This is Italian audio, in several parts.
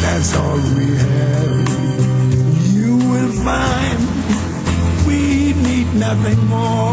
that's all we have. You will find we need nothing more.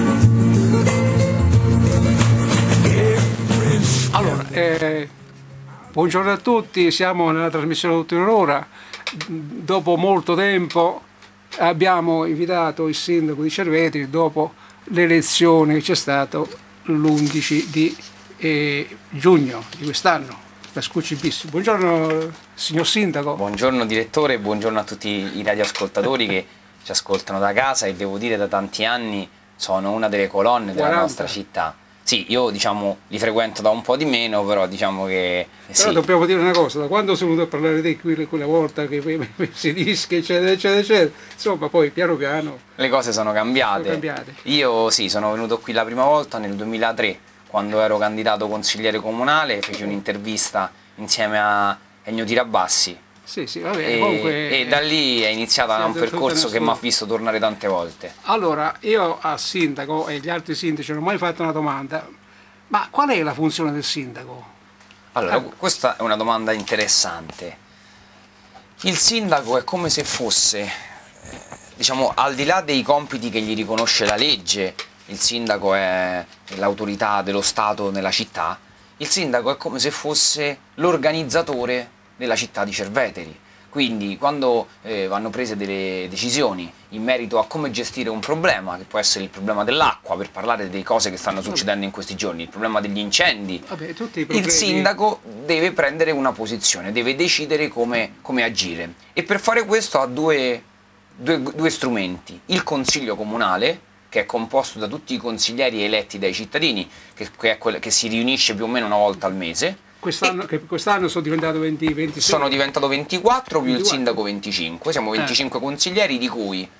Allora, buongiorno a tutti, siamo nella trasmissione Ultima Ora. Dopo molto tempo abbiamo invitato il sindaco di Cerveteri dopo l'elezione che c'è stato l'11 di giugno di quest'anno, la Scucci bis. Buongiorno signor sindaco. Buongiorno direttore, buongiorno a tutti i radioascoltatori che ci ascoltano da casa e devo dire da tanti anni sono una delle colonne della 40. nostra città. Sì, io diciamo li frequento da un po' di meno, però diciamo che Però sì. dobbiamo dire una cosa, da quando sono venuto a parlare di qui quella volta che si dischi eccetera eccetera eccetera, insomma poi piano piano Le cose sono cambiate. sono cambiate. Io sì, sono venuto qui la prima volta nel 2003, quando ero candidato consigliere comunale, feci un'intervista insieme a Ennio Tirabassi Sì, va bene, comunque e da lì è iniziato un siete percorso tutte che mi ha nessuno. visto tornare tante volte. Allora, io al sindaco e agli altri sindaci non ho mai fatto una domanda, ma qual è la funzione del sindaco? Allora, questa è una domanda interessante. Il sindaco è come se fosse, diciamo, al di là dei compiti che gli riconosce la legge, il sindaco è l'autorità dello Stato nella città, il sindaco è come se fosse l'organizzatore della città di Cerveteri. Quindi quando vanno prese delle decisioni in merito a come gestire un problema, che può essere il problema dell'acqua, per parlare delle cose che stanno succedendo in questi giorni, il problema degli incendi, Vabbè, tutti i il problemi. sindaco deve prendere una posizione, deve decidere come agire. E per fare questo ha due strumenti: il consiglio comunale, che è composto da tutti i consiglieri eletti dai cittadini, che si riunisce più o meno una volta al mese. Quest'anno sono diventato 26. Sono diventato 24 più il 24. sindaco 25, siamo 25 consiglieri, di cui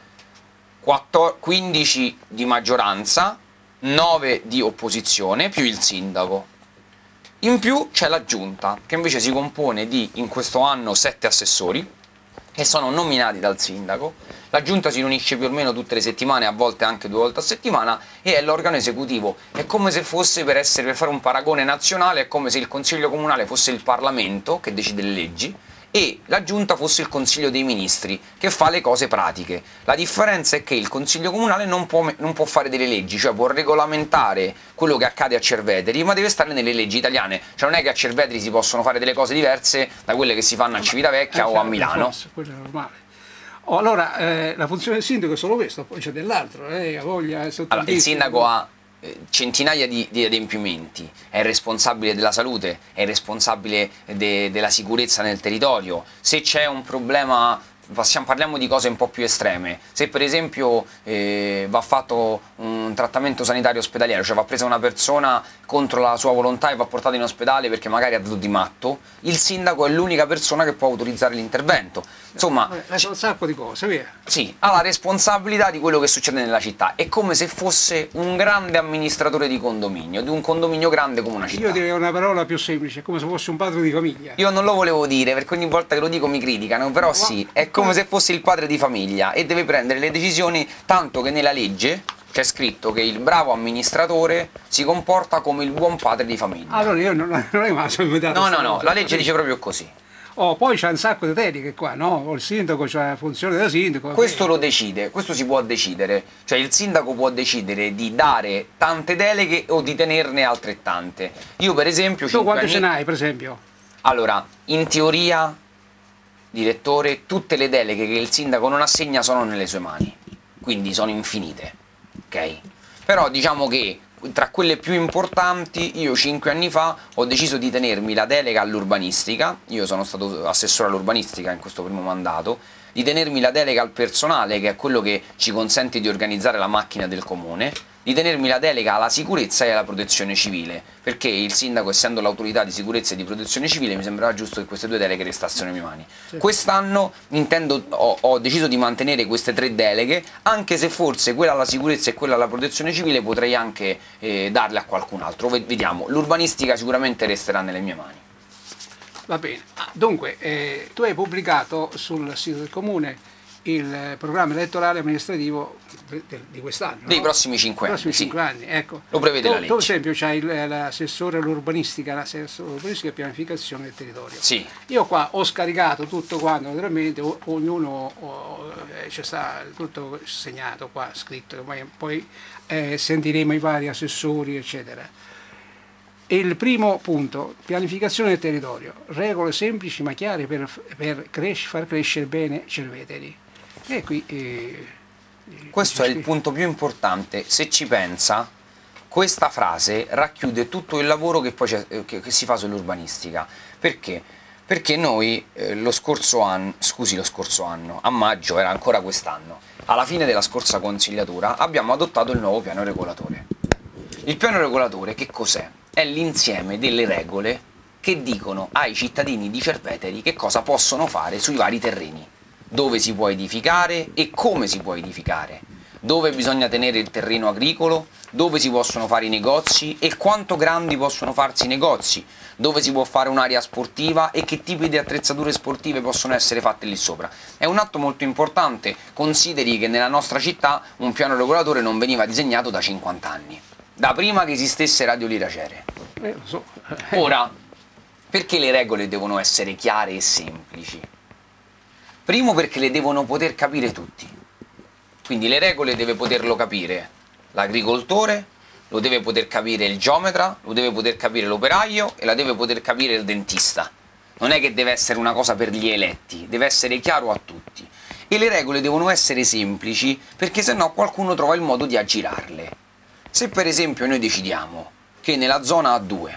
15 di maggioranza, 9 di opposizione più il sindaco. In più c'è la giunta, che invece si compone di, in questo anno, 7 assessori che sono nominati dal sindaco. La giunta si riunisce più o meno tutte le settimane, a volte anche 2 volte a settimana, e è l'organo esecutivo. È come se fosse, per fare un paragone nazionale, è come se il consiglio comunale fosse il Parlamento che decide le leggi e la giunta fosse il consiglio dei ministri che fa le cose pratiche. La differenza è che il consiglio comunale non può fare delle leggi, cioè può regolamentare quello che accade a Cerveteri, ma deve stare nelle leggi italiane. Cioè non è che a Cerveteri si possono fare delle cose diverse da quelle che si fanno a Civitavecchia o a Milano. Forse, quello è normale. Allora, la funzione del sindaco è solo questo, poi c'è dell'altro, ha voglia. Allora, il sindaco ha centinaia di adempimenti, è responsabile della salute, è responsabile della sicurezza nel territorio. Se c'è un problema, parliamo di cose un po' più estreme, se per esempio va fatto un trattamento sanitario ospedaliero, cioè va presa una persona contro la sua volontà e va portata in ospedale perché magari ha dato di matto, il sindaco è l'unica persona che può autorizzare l'intervento. Insomma, un sacco di cose, via. sì, ha la responsabilità di quello che succede nella città, è come se fosse un grande amministratore di condominio, di un condominio grande come una città. Io direi una parola più semplice, è come se fosse un padre di famiglia. Io non lo volevo dire perché ogni volta che lo dico mi criticano, però sì, è come se fosse il padre di famiglia e deve prendere le decisioni, tanto che nella legge c'è scritto che il bravo amministratore si comporta come il buon padre di famiglia. Allora io non è mai sono inventato. No, la legge dice proprio così. Poi c'è un sacco di deleghe qua, no? Il sindaco c'ha la funzione da sindaco. Questo lo decide, questo si può decidere, cioè il sindaco può decidere di dare tante deleghe o di tenerne altrettante. Io per esempio... Tu quante ce n'hai, per esempio? Allora, in teoria, direttore, tutte le deleghe che il sindaco non assegna sono nelle sue mani, quindi sono infinite, ok? Però diciamo che tra quelle più importanti, io 5 anni fa ho deciso di tenermi la delega all'urbanistica, io sono stato assessore all'urbanistica in questo primo mandato, di tenermi la delega al personale, che è quello che ci consente di organizzare la macchina del comune, di tenermi la delega alla sicurezza e alla protezione civile, perché il sindaco, essendo l'autorità di sicurezza e di protezione civile, mi sembrava giusto che queste 2 deleghe restassero nelle mie mani. Sì. Quest'anno ho deciso di mantenere queste 3 deleghe, anche se forse quella alla sicurezza e quella alla protezione civile potrei anche darle a qualcun altro. Vediamo, l'urbanistica sicuramente resterà nelle mie mani. Va bene. Dunque, tu hai pubblicato sul sito del comune il programma elettorale amministrativo di quest'anno, Dei no? prossimi 5 anni, Prossimi sì. 5 anni, ecco. Lo prevede la Tu, legge. per esempio, c'hai l'assessore all'urbanistica, e pianificazione del territorio. Sì. Io qua ho scaricato tutto quanto, naturalmente, ognuno c'è sta tutto segnato qua, scritto, poi sentiremo i vari assessori, eccetera. Il primo punto, pianificazione del territorio, regole semplici ma chiare per far crescere bene Cerveteri. E qui Questo è il punto più importante. Se ci pensa, questa frase racchiude tutto il lavoro che poi che si fa sull'urbanistica. Perché? Perché noi lo scorso anno, a maggio, era ancora quest'anno, alla fine della scorsa consigliatura, abbiamo adottato il nuovo piano regolatore. Il piano regolatore che cos'è? È l'insieme delle regole che dicono ai cittadini di Cerveteri che cosa possono fare sui vari terreni, dove si può edificare e come si può edificare, dove bisogna tenere il terreno agricolo, dove si possono fare i negozi e quanto grandi possono farsi i negozi, dove si può fare un'area sportiva e che tipi di attrezzature sportive possono essere fatte lì sopra. È un atto molto importante, consideri che nella nostra città un piano regolatore non veniva disegnato da 50 anni, da prima che esistesse Radio Liracere. lo so. Ora, perché le regole devono essere chiare e semplici? Primo, perché le devono poter capire tutti. Quindi le regole deve poterlo capire l'agricoltore, lo deve poter capire il geometra, lo deve poter capire l'operaio e la deve poter capire il dentista. Non è che deve essere una cosa per gli eletti, deve essere chiaro a tutti. E le regole devono essere semplici, perché sennò qualcuno trova il modo di aggirarle. Se per esempio noi decidiamo che nella zona A2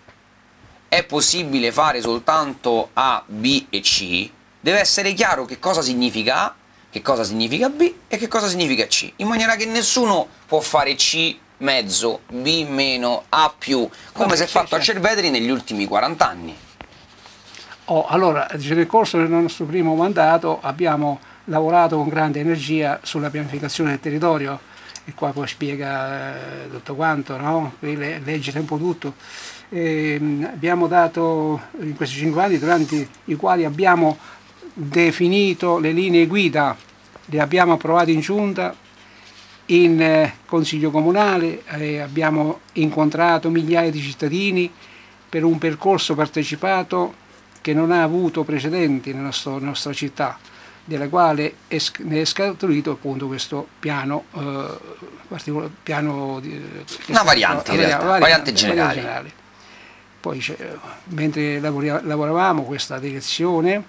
è possibile fare soltanto A, B e C, deve essere chiaro che cosa significa A, che cosa significa B e che cosa significa C, in maniera che nessuno può fare C mezzo, B meno, A più, come si è fatto a Cerveteri negli ultimi 40 anni. Allora, nel corso del nostro primo mandato abbiamo lavorato con grande energia sulla pianificazione del territorio, e qua poi spiega tutto quanto, no? Leggere un po' tutto. Abbiamo dato in questi 5 anni, durante i quali abbiamo definito le linee guida, le abbiamo approvate in giunta, in consiglio comunale, abbiamo incontrato migliaia di cittadini per un percorso partecipato che non ha avuto precedenti nella nostra città, della quale ne è scaturito appunto questo piano, una variante in realtà, variante generale. Poi mentre lavoravamo questa direzione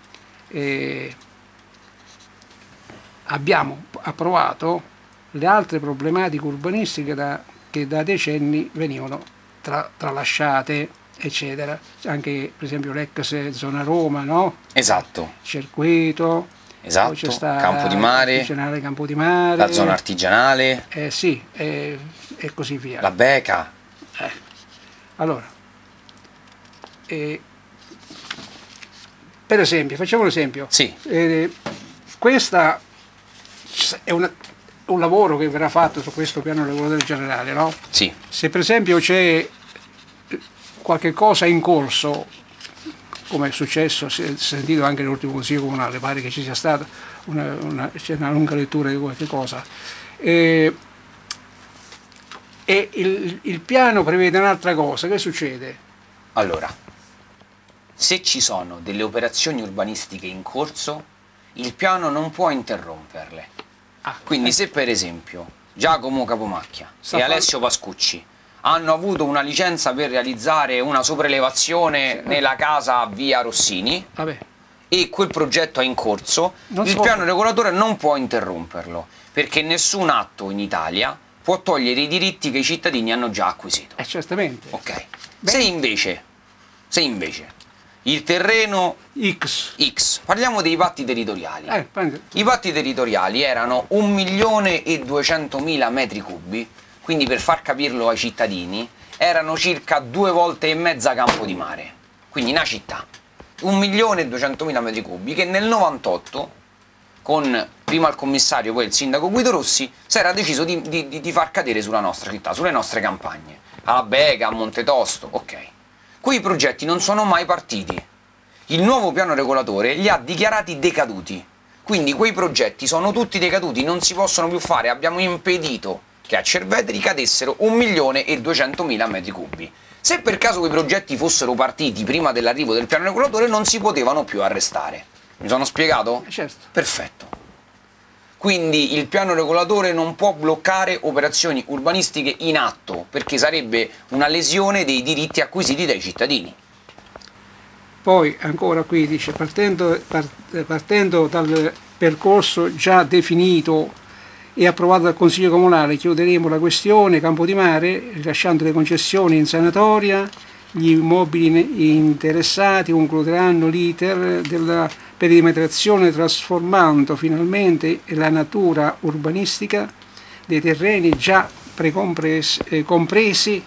abbiamo approvato le altre problematiche urbanistiche che da decenni venivano tralasciate, eccetera, anche per esempio l'ex zona Roma, no? Esatto. Circuito, esatto, poi c'è sta Campo di Mare, la zona artigianale, sì, e così via. la Beca. Allora, per esempio, facciamo un esempio. Sì. Questa è un lavoro che verrà fatto su questo piano regolatore generale, no? Sì. Se per esempio c'è qualche cosa in corso, come è successo, si è sentito anche nell'ultimo consiglio comunale, pare che ci sia stata c'è una lunga lettura di qualche cosa, e il piano prevede un'altra cosa, che succede? Allora, se ci sono delle operazioni urbanistiche in corso, il piano non può interromperle. Quindi se per esempio Giacomo Capomacchia e Alessio Pascucci hanno avuto una licenza per realizzare una sopraelevazione nella casa a via Rossini, e quel progetto è in corso, il piano regolatore non può interromperlo, perché nessun atto in Italia può togliere i diritti che i cittadini hanno già acquisito. Certamente. Ok. Se invece il terreno X, parliamo dei patti territoriali. I patti territoriali erano 1.200.000 metri cubi, quindi per far capirlo ai cittadini erano circa 2 volte e mezza Campo di Mare, quindi una città. 1.200.000 metri cubi che nel 98, con prima il commissario poi il sindaco Guido Rossi, si era deciso di far cadere sulla nostra città, sulle nostre campagne, a Bega, a Montetosto, ok. Quei progetti non sono mai partiti. Il nuovo piano regolatore li ha dichiarati decaduti. Quindi quei progetti sono tutti decaduti, non si possono più fare, abbiamo impedito che a Cerveteri cadessero 1.200.000 metri cubi. Se per caso quei progetti fossero partiti prima dell'arrivo del piano regolatore non si potevano più arrestare. Mi sono spiegato? Certo. Perfetto. Quindi il piano regolatore non può bloccare operazioni urbanistiche in atto, perché sarebbe una lesione dei diritti acquisiti dai cittadini. Poi ancora qui dice, partendo dal percorso già definito e approvato dal Consiglio Comunale, chiuderemo la questione Campo di Mare, rilasciando le concessioni in sanatoria. Gli immobili interessati concluderanno l'iter della perimetrazione, trasformando finalmente la natura urbanistica dei terreni già compromessi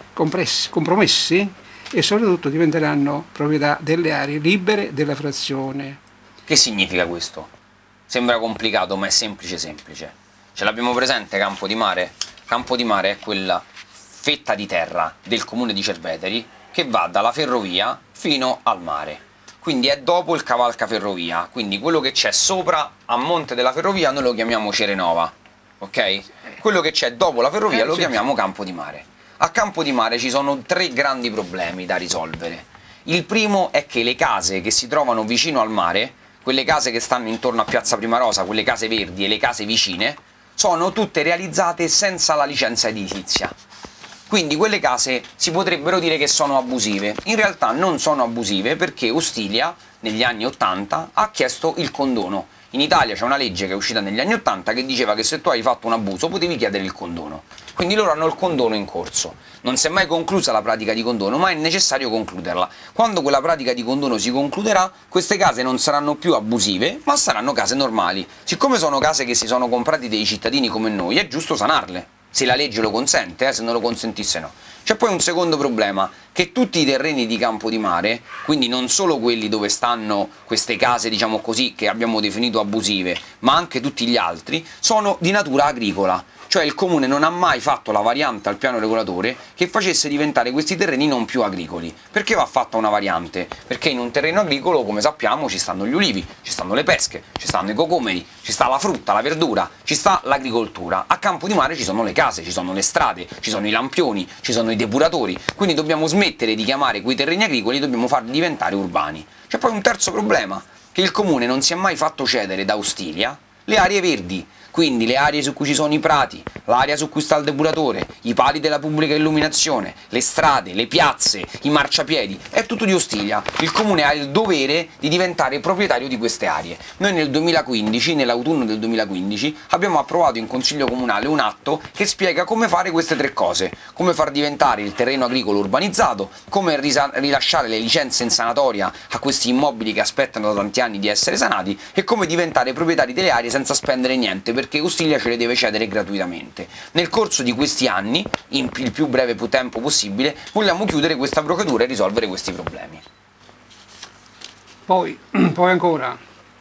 e soprattutto diventeranno proprietà delle aree libere della frazione. Che significa questo? Sembra complicato, ma è semplice semplice. Ce l'abbiamo presente Campo di Mare? Campo di Mare è quella fetta di terra del comune di Cerveteri che va dalla ferrovia fino al mare. Quindi è dopo il cavalcaferrovia, quindi quello che c'è sopra a monte della ferrovia noi lo chiamiamo Cerenova, ok? Quello che c'è dopo la ferrovia lo chiamiamo Campo di Mare. A Campo di Mare ci sono 3 grandi problemi da risolvere. Il primo è che le case che si trovano vicino al mare, quelle case che stanno intorno a Piazza Primarosa, quelle case verdi e le case vicine, sono tutte realizzate senza la licenza edilizia. Quindi quelle case si potrebbero dire che sono abusive. In realtà non sono abusive perché Ostilia negli anni 80 ha chiesto il condono. In Italia c'è una legge che è uscita negli anni 80 che diceva che se tu hai fatto un abuso potevi chiedere il condono. Quindi loro hanno il condono in corso. Non si è mai conclusa la pratica di condono, ma è necessario concluderla. Quando quella pratica di condono si concluderà, queste case non saranno più abusive, ma saranno case normali. Siccome sono case che si sono comprati dei cittadini come noi, è giusto sanarle. Se la legge lo consente, se non lo consentisse no. C'è poi un secondo problema, che tutti i terreni di Campo di Mare, quindi non solo quelli dove stanno queste case, diciamo così, che abbiamo definito abusive, ma anche tutti gli altri, sono di natura agricola. Cioè il comune non ha mai fatto la variante al piano regolatore che facesse diventare questi terreni non più agricoli. Perché va fatta una variante? Perché in un terreno agricolo, come sappiamo, ci stanno gli ulivi, ci stanno le pesche, ci stanno i cocomeri, ci sta la frutta, la verdura, ci sta l'agricoltura. A Campo di Mare ci sono le case, ci sono le strade, ci sono i lampioni, ci sono i depuratori, quindi dobbiamo smettere di chiamare quei terreni agricoli, dobbiamo farli diventare urbani. C'è poi un terzo problema, che il comune non si è mai fatto cedere da Ostilia le aree verdi. Quindi le aree su cui ci sono i prati, l'area su cui sta il depuratore, i pali della pubblica illuminazione, le strade, le piazze, i marciapiedi, è tutto di Ostilia. Il comune ha il dovere di diventare proprietario di queste aree. Noi nel 2015, nell'autunno del 2015, abbiamo approvato in Consiglio Comunale un atto che spiega come fare queste 3 cose, come far diventare il terreno agricolo urbanizzato, come rilasciare le licenze in sanatoria a questi immobili che aspettano da tanti anni di essere sanati e come diventare proprietari delle aree senza spendere niente, perché Ostiglia ce le deve cedere gratuitamente. Nel corso di questi anni, in il più breve tempo possibile, vogliamo chiudere questa procedura e risolvere questi problemi. Poi ancora,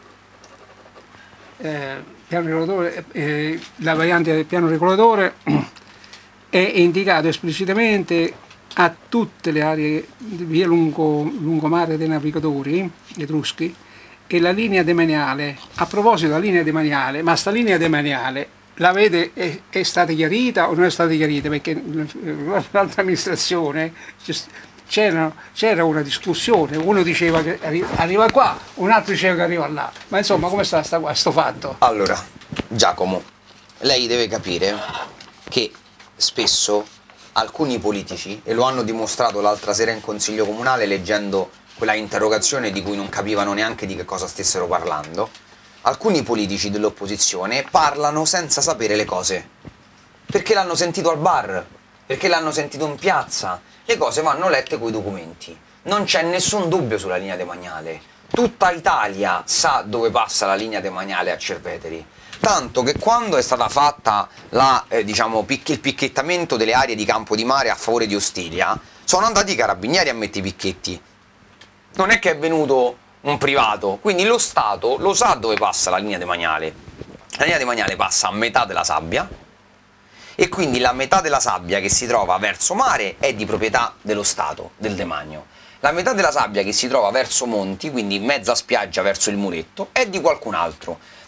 piano regolatore, la variante del piano regolatore è indicato esplicitamente a tutte le aree via lungomare dei navigatori etruschi e la linea demaniale. A proposito della linea demaniale, ma sta linea demaniale la vede è stata chiarita o non è stata chiarita? Perché l'altra amministrazione c'era una discussione, uno diceva che arriva qua, un altro diceva che arriva là, ma insomma come sta sto fatto? Allora, Giacomo, lei deve capire che spesso alcuni politici, e lo hanno dimostrato l'altra sera in Consiglio Comunale leggendo quella interrogazione di cui non capivano neanche di che cosa stessero parlando, alcuni politici dell'opposizione parlano senza sapere le cose, perché l'hanno sentito al bar, perché l'hanno sentito in piazza. Le cose vanno lette coi documenti, non c'è nessun dubbio sulla linea demaniale, tutta Italia sa dove passa la linea demaniale a Cerveteri, tanto che quando è stata fatta il picchettamento delle aree di Campo di Mare a favore di Ostilia, sono andati i carabinieri a mettere i picchetti. Non è che è venuto un privato, quindi lo Stato lo sa dove passa la linea demaniale. La linea demaniale passa a metà della sabbia e quindi la metà della sabbia che si trova verso mare è di proprietà dello Stato, del demanio. La metà della sabbia che si trova verso monti, quindi mezza spiaggia verso il muretto, è di qualcun altro.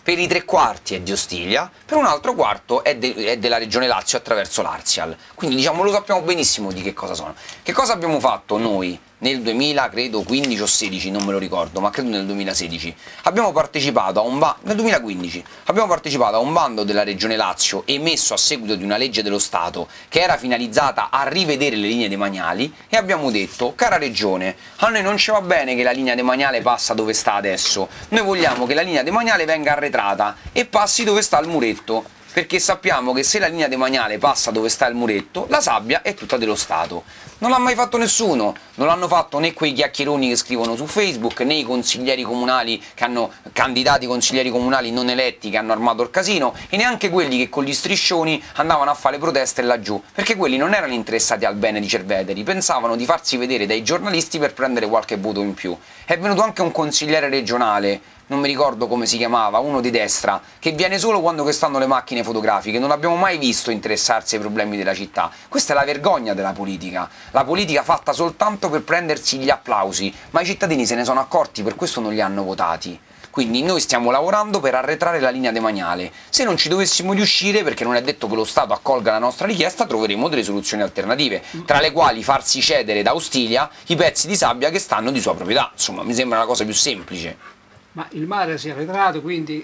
per i 3/4 è di Ostiglia, per un altro quarto è della regione Lazio attraverso l'Arsial. Quindi diciamo lo sappiamo benissimo di che cosa sono. Che cosa abbiamo fatto noi nel 2000, credo 15 o 16, non me lo ricordo, ma credo nel 2016, abbiamo partecipato a nel 2015 abbiamo partecipato a un bando della regione Lazio emesso a seguito di una legge dello Stato che era finalizzata a rivedere le linee demaniali, e abbiamo detto: cara regione, a noi non ci va bene che la linea demaniale passa dove sta adesso, noi vogliamo che la linea demaniale venga arretrata e passi dove sta il muretto, perché sappiamo che se la linea demaniale passa dove sta il muretto, la sabbia è tutta dello Stato. Non l'ha mai fatto nessuno, non l'hanno fatto né quei chiacchieroni che scrivono su Facebook, né i consiglieri comunali che hanno candidati consiglieri comunali non eletti che hanno armato il casino, e neanche quelli che con gli striscioni andavano a fare proteste laggiù, perché quelli non erano interessati al bene di Cerveteri, pensavano di farsi vedere dai giornalisti per prendere qualche voto in più. È venuto anche un consigliere regionale, non mi ricordo come si chiamava, uno di destra, che viene solo quando che stanno le macchine fotografiche, non l'abbiamo mai visto interessarsi ai problemi della città. Questa è la vergogna della politica fatta soltanto per prendersi gli applausi, ma i cittadini se ne sono accorti, per questo non li hanno votati. Quindi noi stiamo lavorando per arretrare la linea demaniale. Se non ci dovessimo riuscire, perché non è detto che lo Stato accolga la nostra richiesta, troveremo delle soluzioni alternative, tra le quali farsi cedere da Ostiglia i pezzi di sabbia che stanno di sua proprietà. Insomma, mi sembra la cosa più semplice. Ma il mare si è arretrato, quindi...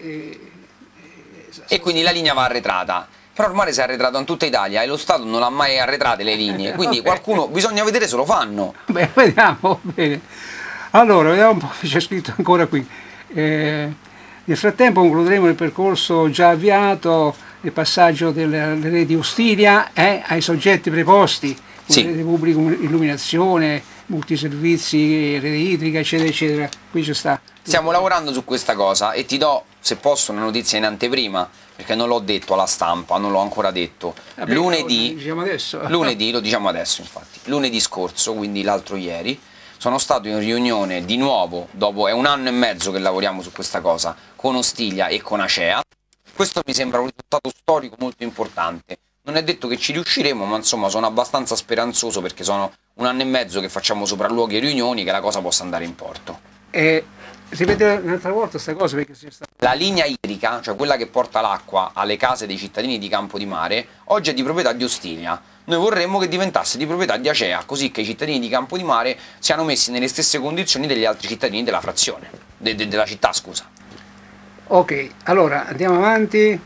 E quindi la linea va arretrata. Però il mare si è arretrato in tutta Italia e lo Stato non ha mai arretrate le linee, quindi qualcuno, bisogna vedere se lo fanno. Beh, vediamo, bene. Allora, vediamo un po', c'è scritto ancora qui. Nel frattempo concluderemo il percorso già avviato, il passaggio delle reti Ostiglia ai soggetti preposti, Sì. rete pubblica, illuminazione, multiservizi, rete idrica, eccetera, eccetera. Qui ci sta. Stiamo lavorando su questa cosa e ti do, se posso, una notizia in anteprima, perché non l'ho detto alla stampa, non l'ho ancora detto. Vabbè, Lunedì, lo diciamo adesso. lunedì, lo diciamo adesso infatti, lunedì scorso, quindi l'altro ieri, sono stato in riunione di nuovo, dopo è 1 anno e mezzo che lavoriamo su questa cosa, con Ostiglia e con Acea. Questo mi sembra un risultato storico molto importante. Non è detto che ci riusciremo, ma insomma sono abbastanza speranzoso, perché sono 1 anno e mezzo che facciamo sopralluoghi e riunioni, che la cosa possa andare in porto. Ripete un'altra volta questa cosa, perché sia stato... La linea idrica, cioè quella che porta l'acqua alle case dei cittadini di Campodimare, oggi è di proprietà di Ostiglia. Noi vorremmo che diventasse di proprietà di Acea, così che i cittadini di Campodimare siano messi nelle stesse condizioni degli altri cittadini della frazione, della città, scusa. Ok, allora andiamo avanti.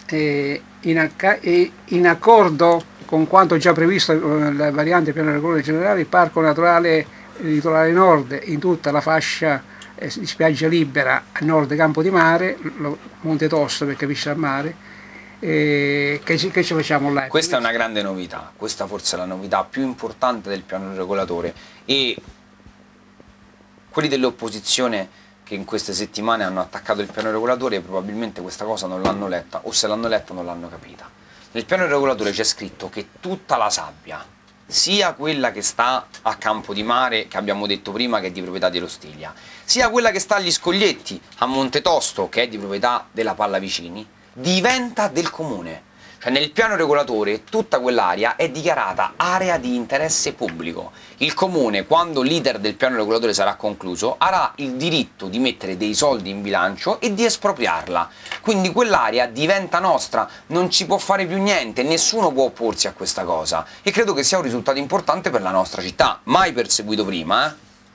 In accordo con quanto già previsto la variante piano regolatore generale, il Parco Naturale Litorale Nord in tutta la fascia di spiaggia libera a nord Campo di Mare, Monte Tosto per capisce al mare, che ci facciamo là? Questa è una grande novità, questa forse è la novità più importante del piano regolatore, e quelli dell'opposizione che in queste settimane hanno attaccato il piano regolatore probabilmente questa cosa non l'hanno letta, o se l'hanno letta non l'hanno capita. Nel piano regolatore c'è scritto che tutta la sabbia, sia quella che sta a Campo di Mare, che abbiamo detto prima che è di proprietà dell'Ostiglia, sia quella che sta agli Scoglietti, a Monte Tosto, che è di proprietà della Pallavicini, diventa del comune. Cioè nel piano regolatore tutta quell'area è dichiarata area di interesse pubblico. Il comune, quando l'iter del piano regolatore sarà concluso, avrà il diritto di mettere dei soldi in bilancio e di espropriarla. Quindi quell'area diventa nostra, non ci può fare più niente, nessuno può opporsi a questa cosa. E credo che sia un risultato importante per la nostra città, mai perseguito prima.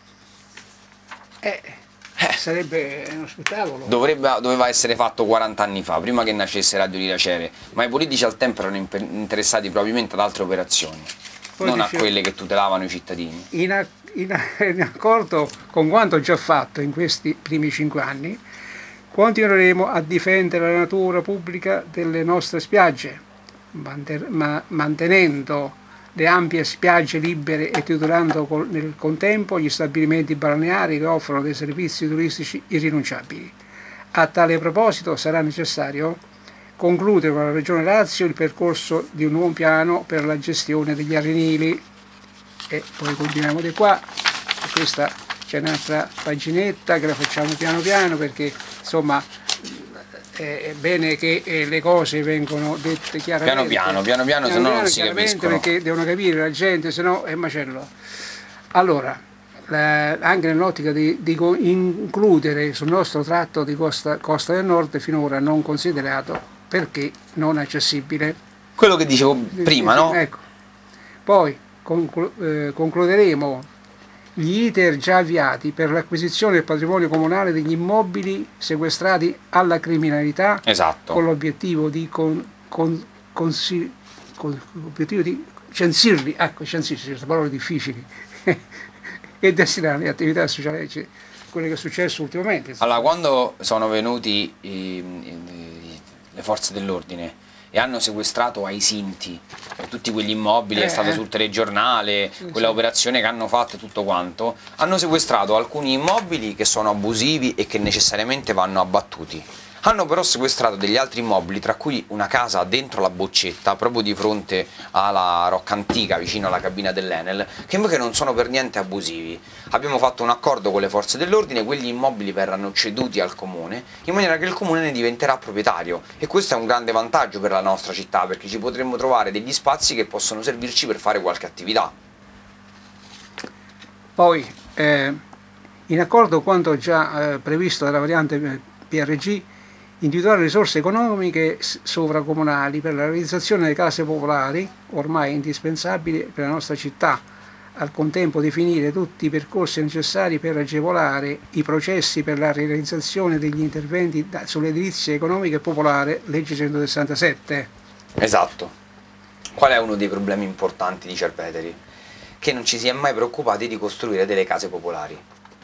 Sarebbe uno spettacolo. Doveva essere fatto 40 anni fa, prima che nascesse Radio Riracere, ma i politici al tempo erano interessati probabilmente ad altre operazioni, poi non a quelle che tutelavano i cittadini. In accordo con quanto già fatto in questi primi 5 anni, continueremo a difendere la natura pubblica delle nostre spiagge, mantenendo le ampie spiagge libere e tutelando nel contempo gli stabilimenti balneari che offrono dei servizi turistici irrinunciabili. A tale proposito sarà necessario concludere con la Regione Lazio il percorso di un nuovo piano per la gestione degli arenili. E poi continuiamo di qua, e questa c'è un'altra paginetta che la facciamo piano piano, perché insomma è bene che le cose vengono dette chiaramente. Piano piano, se no non si capiscono. Perché devono capire la gente, se no è macello. Allora, anche nell'ottica di includere sul nostro tratto di costa del nord finora non considerato perché non accessibile. Quello che dicevo prima, no? Ecco. Poi concluderemo gli iter già avviati per l'acquisizione del patrimonio comunale degli immobili sequestrati alla criminalità, Esatto. con l'obiettivo di censirli, queste parole difficili, e destinarli a attività sociali, cioè, quello che è successo ultimamente. Allora, quando sono venuti le forze dell'ordine e hanno sequestrato ai Sinti tutti quegli immobili, è stato sul telegiornale, quella operazione che hanno fatto e tutto quanto, hanno sequestrato alcuni immobili che sono abusivi e che necessariamente vanno abbattuti. Hanno però sequestrato degli altri immobili, tra cui una casa dentro la Boccetta, proprio di fronte alla Rocca Antica, vicino alla cabina dell'Enel, che invece non sono per niente abusivi. Abbiamo fatto un accordo con le forze dell'ordine, quegli immobili verranno ceduti al comune, in maniera che il comune ne diventerà proprietario, e questo è un grande vantaggio per la nostra città, perché ci potremmo trovare degli spazi che possono servirci per fare qualche attività. Poi, in accordo con quanto già previsto dalla variante PRG, individuare risorse economiche sovracomunali per la realizzazione delle case popolari, ormai indispensabili per la nostra città, al contempo definire tutti i percorsi necessari per agevolare i processi per la realizzazione degli interventi sull'edilizia economica e popolare, legge 167. Esatto. Qual è uno dei problemi importanti di Cerveteri? Che non ci si è mai preoccupati di costruire delle case popolari.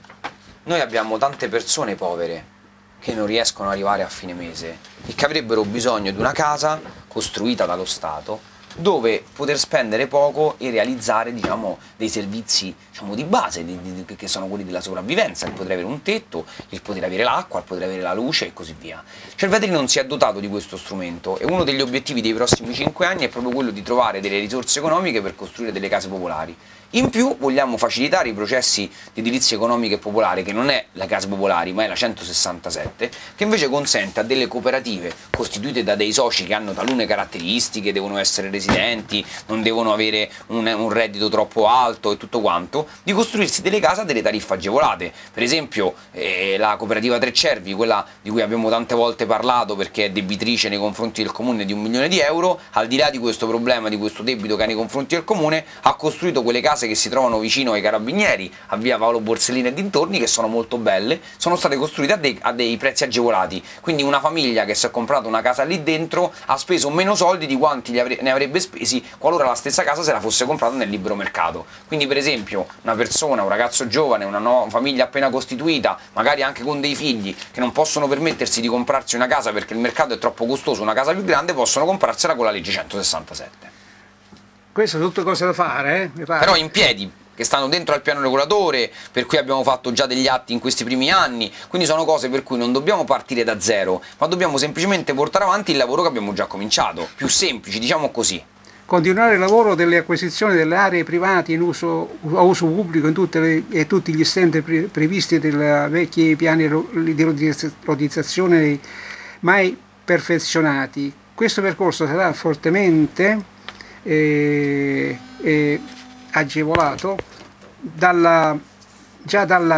Noi abbiamo tante persone povere che non riescono ad arrivare a fine mese e che avrebbero bisogno di una casa costruita dallo Stato dove poter spendere poco e realizzare, diciamo, dei servizi, diciamo, di base, che sono quelli della sopravvivenza, il poter avere un tetto, il poter avere l'acqua, il poter avere la luce e così via. Cerveteri non si è dotato di questo strumento e uno degli obiettivi dei prossimi 5 anni è proprio quello di trovare delle risorse economiche per costruire delle case popolari. In più vogliamo facilitare i processi di edilizia economica e popolare, che non è la Case Popolari ma è la 167, che invece consente a delle cooperative costituite da dei soci che hanno talune caratteristiche, devono essere residenti, non devono avere un reddito troppo alto e tutto quanto, di costruirsi delle case a delle tariffe agevolate. Per esempio la cooperativa Tre Cervi, quella di cui abbiamo tante volte parlato perché è debitrice nei confronti del comune di 1 milione di euro, al di là di questo problema, di questo debito che ha nei confronti del comune, ha costruito quelle case che si trovano vicino ai Carabinieri, a via Paolo Borsellino e dintorni, che sono molto belle, sono state costruite a dei prezzi agevolati, quindi una famiglia che si è comprata una casa lì dentro ha speso meno soldi di quanti ne avrebbe spesi qualora la stessa casa se la fosse comprata nel libero mercato. Quindi per esempio una persona, un ragazzo giovane, una famiglia appena costituita, magari anche con dei figli, che non possono permettersi di comprarsi una casa perché il mercato è troppo costoso, una casa più grande, possono comprarsela con la legge 167. Queste sono tutte cose da fare, mi pare. Però in piedi, che stanno dentro al piano regolatore, per cui abbiamo fatto già degli atti in questi primi anni, quindi sono cose per cui non dobbiamo partire da zero, ma dobbiamo semplicemente portare avanti il lavoro che abbiamo già cominciato, più semplici, diciamo così. Continuare il lavoro delle acquisizioni delle aree private a uso pubblico in tutti gli stand previsti dai vecchi piani di lotizzazione mai perfezionati. Questo percorso sarà fortemente agevolato già dalla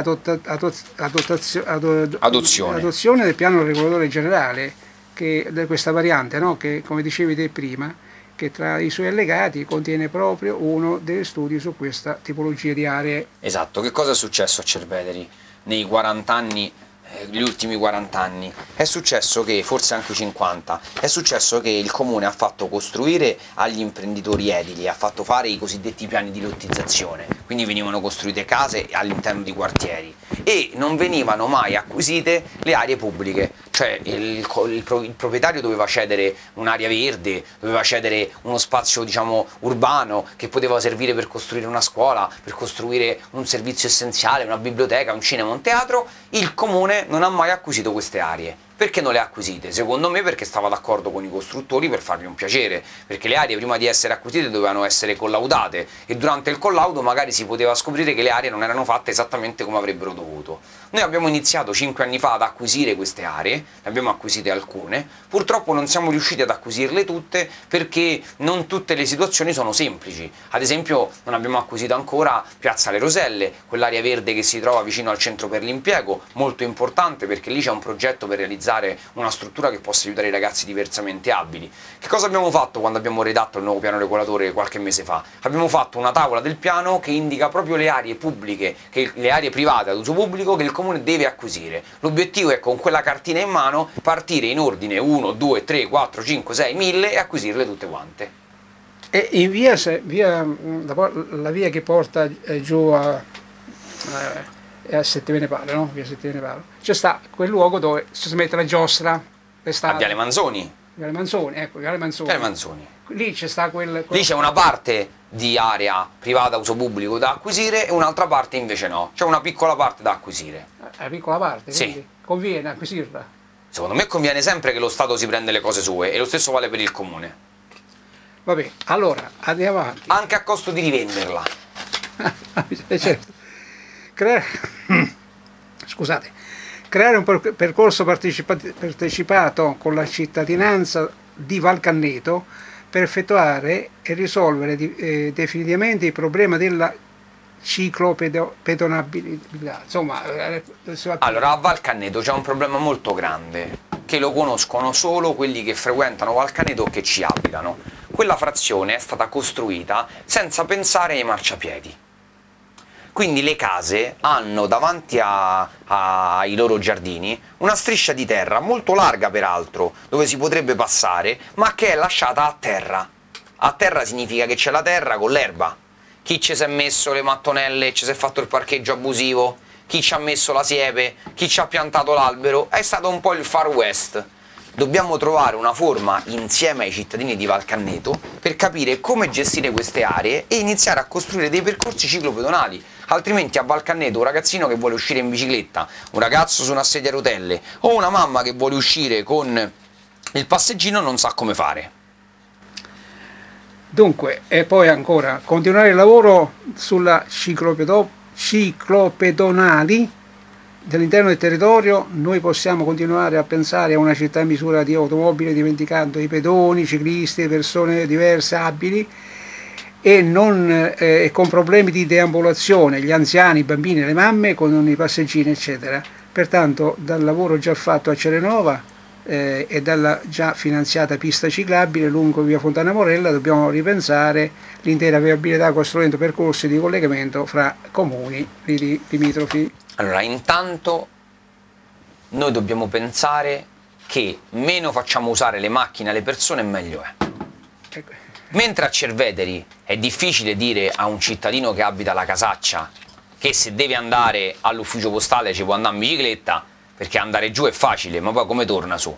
adozione del piano regolatore generale di questa variante, no? Che, come dicevi te prima, che tra i suoi allegati contiene proprio uno degli studi su questa tipologia di aree. Esatto. Che cosa è successo a Cerveteri nei 40 anni, gli ultimi 40 anni? È successo che, forse anche 50, è successo che il comune ha fatto costruire agli imprenditori edili, ha fatfatto fare i cosiddetti piani di lottizzazione, quindi venivano costruite case all'interno di quartieri e non venivano mai acquisite le aree pubbliche, cioè il proprietario doveva cedere un'area verde, doveva cedere uno spazio, diciamo, urbano che poteva servire per costruire una scuola, per costruire un servizio essenziale, una biblioteca, un cinema, un teatro. Il comune non ha mai acquisito queste aree. Perché non le ha acquisite? Secondo me perché stava d'accordo con i costruttori per fargli un piacere, perché le aree prima di essere acquisite dovevano essere collaudate e durante il collaudo magari si poteva scoprire che le aree non erano fatte esattamente come avrebbero dovuto. Noi abbiamo iniziato 5 anni fa ad acquisire queste aree, ne abbiamo acquisite alcune, purtroppo non siamo riusciti ad acquisirle tutte perché non tutte le situazioni sono semplici. Ad esempio non abbiamo acquisito ancora Piazza Le Roselle, quell'area verde che si trova vicino al centro per l'impiego, molto importante perché lì c'è un progetto per realizzare una struttura che possa aiutare i ragazzi diversamente abili. Che cosa abbiamo fatto quando abbiamo redatto il nuovo piano regolatore qualche mese fa? Abbiamo fatto una tavola del piano che indica proprio le aree pubbliche, le aree private ad uso pubblico che il comune deve acquisire. L'obiettivo è con quella cartina in mano partire in ordine 1, 2, 3, 4, 5, 6, 1000 e acquisirle tutte quante. E in la via che porta giù a Settimane Palo, no? Via Settimane Palo, c'è sta quel luogo dove si mette la giostra A Viale Manzoni. Viale Manzoni, ecco, Viale Manzoni. Viale Manzoni. Lì c'è sta Lì c'è una parte di area privata a uso pubblico da acquisire e un'altra parte invece no. C'è una piccola parte da acquisire. Una piccola parte, Sì. quindi conviene acquisirla. Secondo me conviene sempre che lo Stato si prende le cose sue e lo stesso vale per il comune. Va bene, allora andiamo avanti. Anche a costo di rivenderla. Certo. Scusate, creare un percorso partecipato con la cittadinanza di Valcanneto per effettuare e risolvere definitivamente il problema della ciclopedonabilità. Insomma, allora a Valcanneto c'è un problema molto grande che lo conoscono solo quelli che frequentano Valcanneto o che ci abitano. Quella frazione è stata costruita senza pensare ai marciapiedi. Quindi le case hanno davanti ai loro giardini una striscia di terra, molto larga peraltro, dove si potrebbe passare, ma che è lasciata a terra. A terra significa che c'è la terra con l'erba. Chi ci si è messo le mattonelle, ci si è fatto il parcheggio abusivo, chi ci ha messo la siepe, chi ci ha piantato l'albero, è stato un po' il Far West. Dobbiamo trovare una forma insieme ai cittadini di Valcanneto per capire come gestire queste aree e iniziare a costruire dei percorsi ciclopedonali, altrimenti a Valcanneto un ragazzino che vuole uscire in bicicletta, un ragazzo su una sedia a rotelle o una mamma che vuole uscire con il passeggino non sa come fare. Dunque, e poi ancora, continuare il lavoro sulla ciclopedonali dell'interno del territorio. Noi possiamo continuare a pensare a una città in misura di automobili dimenticando i pedoni, i ciclisti, persone diverse, abili e con problemi di deambulazione, gli anziani, i bambini, le mamme con i passeggini eccetera. Pertanto dal lavoro già fatto a Cerenova e dalla già finanziata pista ciclabile lungo via Fontana Morella dobbiamo ripensare l'intera viabilità costruendo percorsi di collegamento fra comuni limitrofi. Allora, intanto noi dobbiamo pensare che meno facciamo usare le macchine alle persone meglio è. Mentre a Cerveteri è difficile dire a un cittadino che abita la Casaccia che se deve andare all'ufficio postale ci può andare in bicicletta, perché andare giù è facile, ma poi come torna su?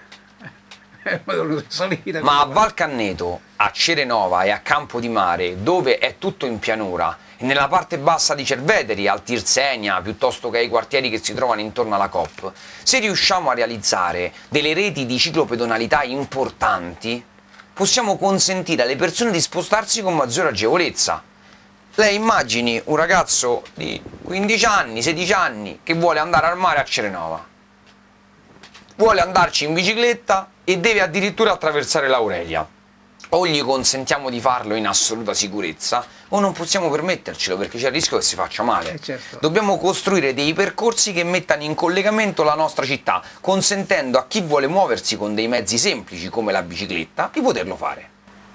Ma a Valcanneto, a Cerenova e a Campodimare, dove è tutto in pianura, e nella parte bassa di Cerveteri, al Tirsenia, piuttosto che ai quartieri che si trovano intorno alla Coop, se riusciamo a realizzare delle reti di ciclopedonalità importanti, possiamo consentire alle persone di spostarsi con maggiore agevolezza. Lei immagini un ragazzo di 15 anni, 16 anni, che vuole andare al mare a Cerenova. Vuole andarci in bicicletta e deve addirittura attraversare l'Aurelia. O gli consentiamo di farlo in assoluta sicurezza, o non possiamo permettercelo perché c'è il rischio che si faccia male. Certo. Dobbiamo costruire dei percorsi che mettano in collegamento la nostra città, consentendo a chi vuole muoversi con dei mezzi semplici come la bicicletta di poterlo fare.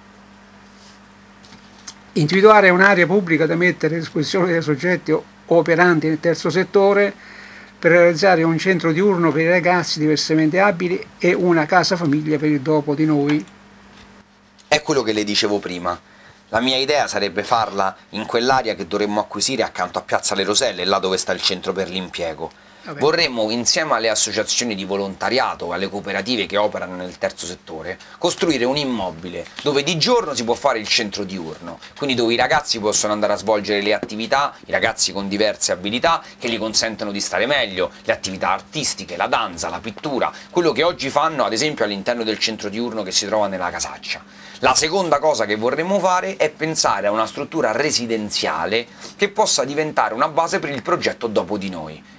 Individuare un'area pubblica da mettere a disposizione dei soggetti operanti nel terzo settore per realizzare un centro diurno per i ragazzi diversamente abili e una casa famiglia per il dopo di noi. È quello che le dicevo prima. La mia idea sarebbe farla in quell'area che dovremmo acquisire accanto a Piazza Le Roselle, là dove sta il centro per l'impiego. Vorremmo, insieme alle associazioni di volontariato, alle cooperative che operano nel terzo settore, costruire un immobile dove di giorno si può fare il centro diurno, quindi dove i ragazzi possono andare a svolgere le attività, i ragazzi con diverse abilità che gli consentono di stare meglio, le attività artistiche, la danza, la pittura, quello che oggi fanno ad esempio all'interno del centro diurno che si trova nella Casaccia. La seconda cosa che vorremmo fare è pensare a una struttura residenziale che possa diventare una base per il progetto Dopo di Noi,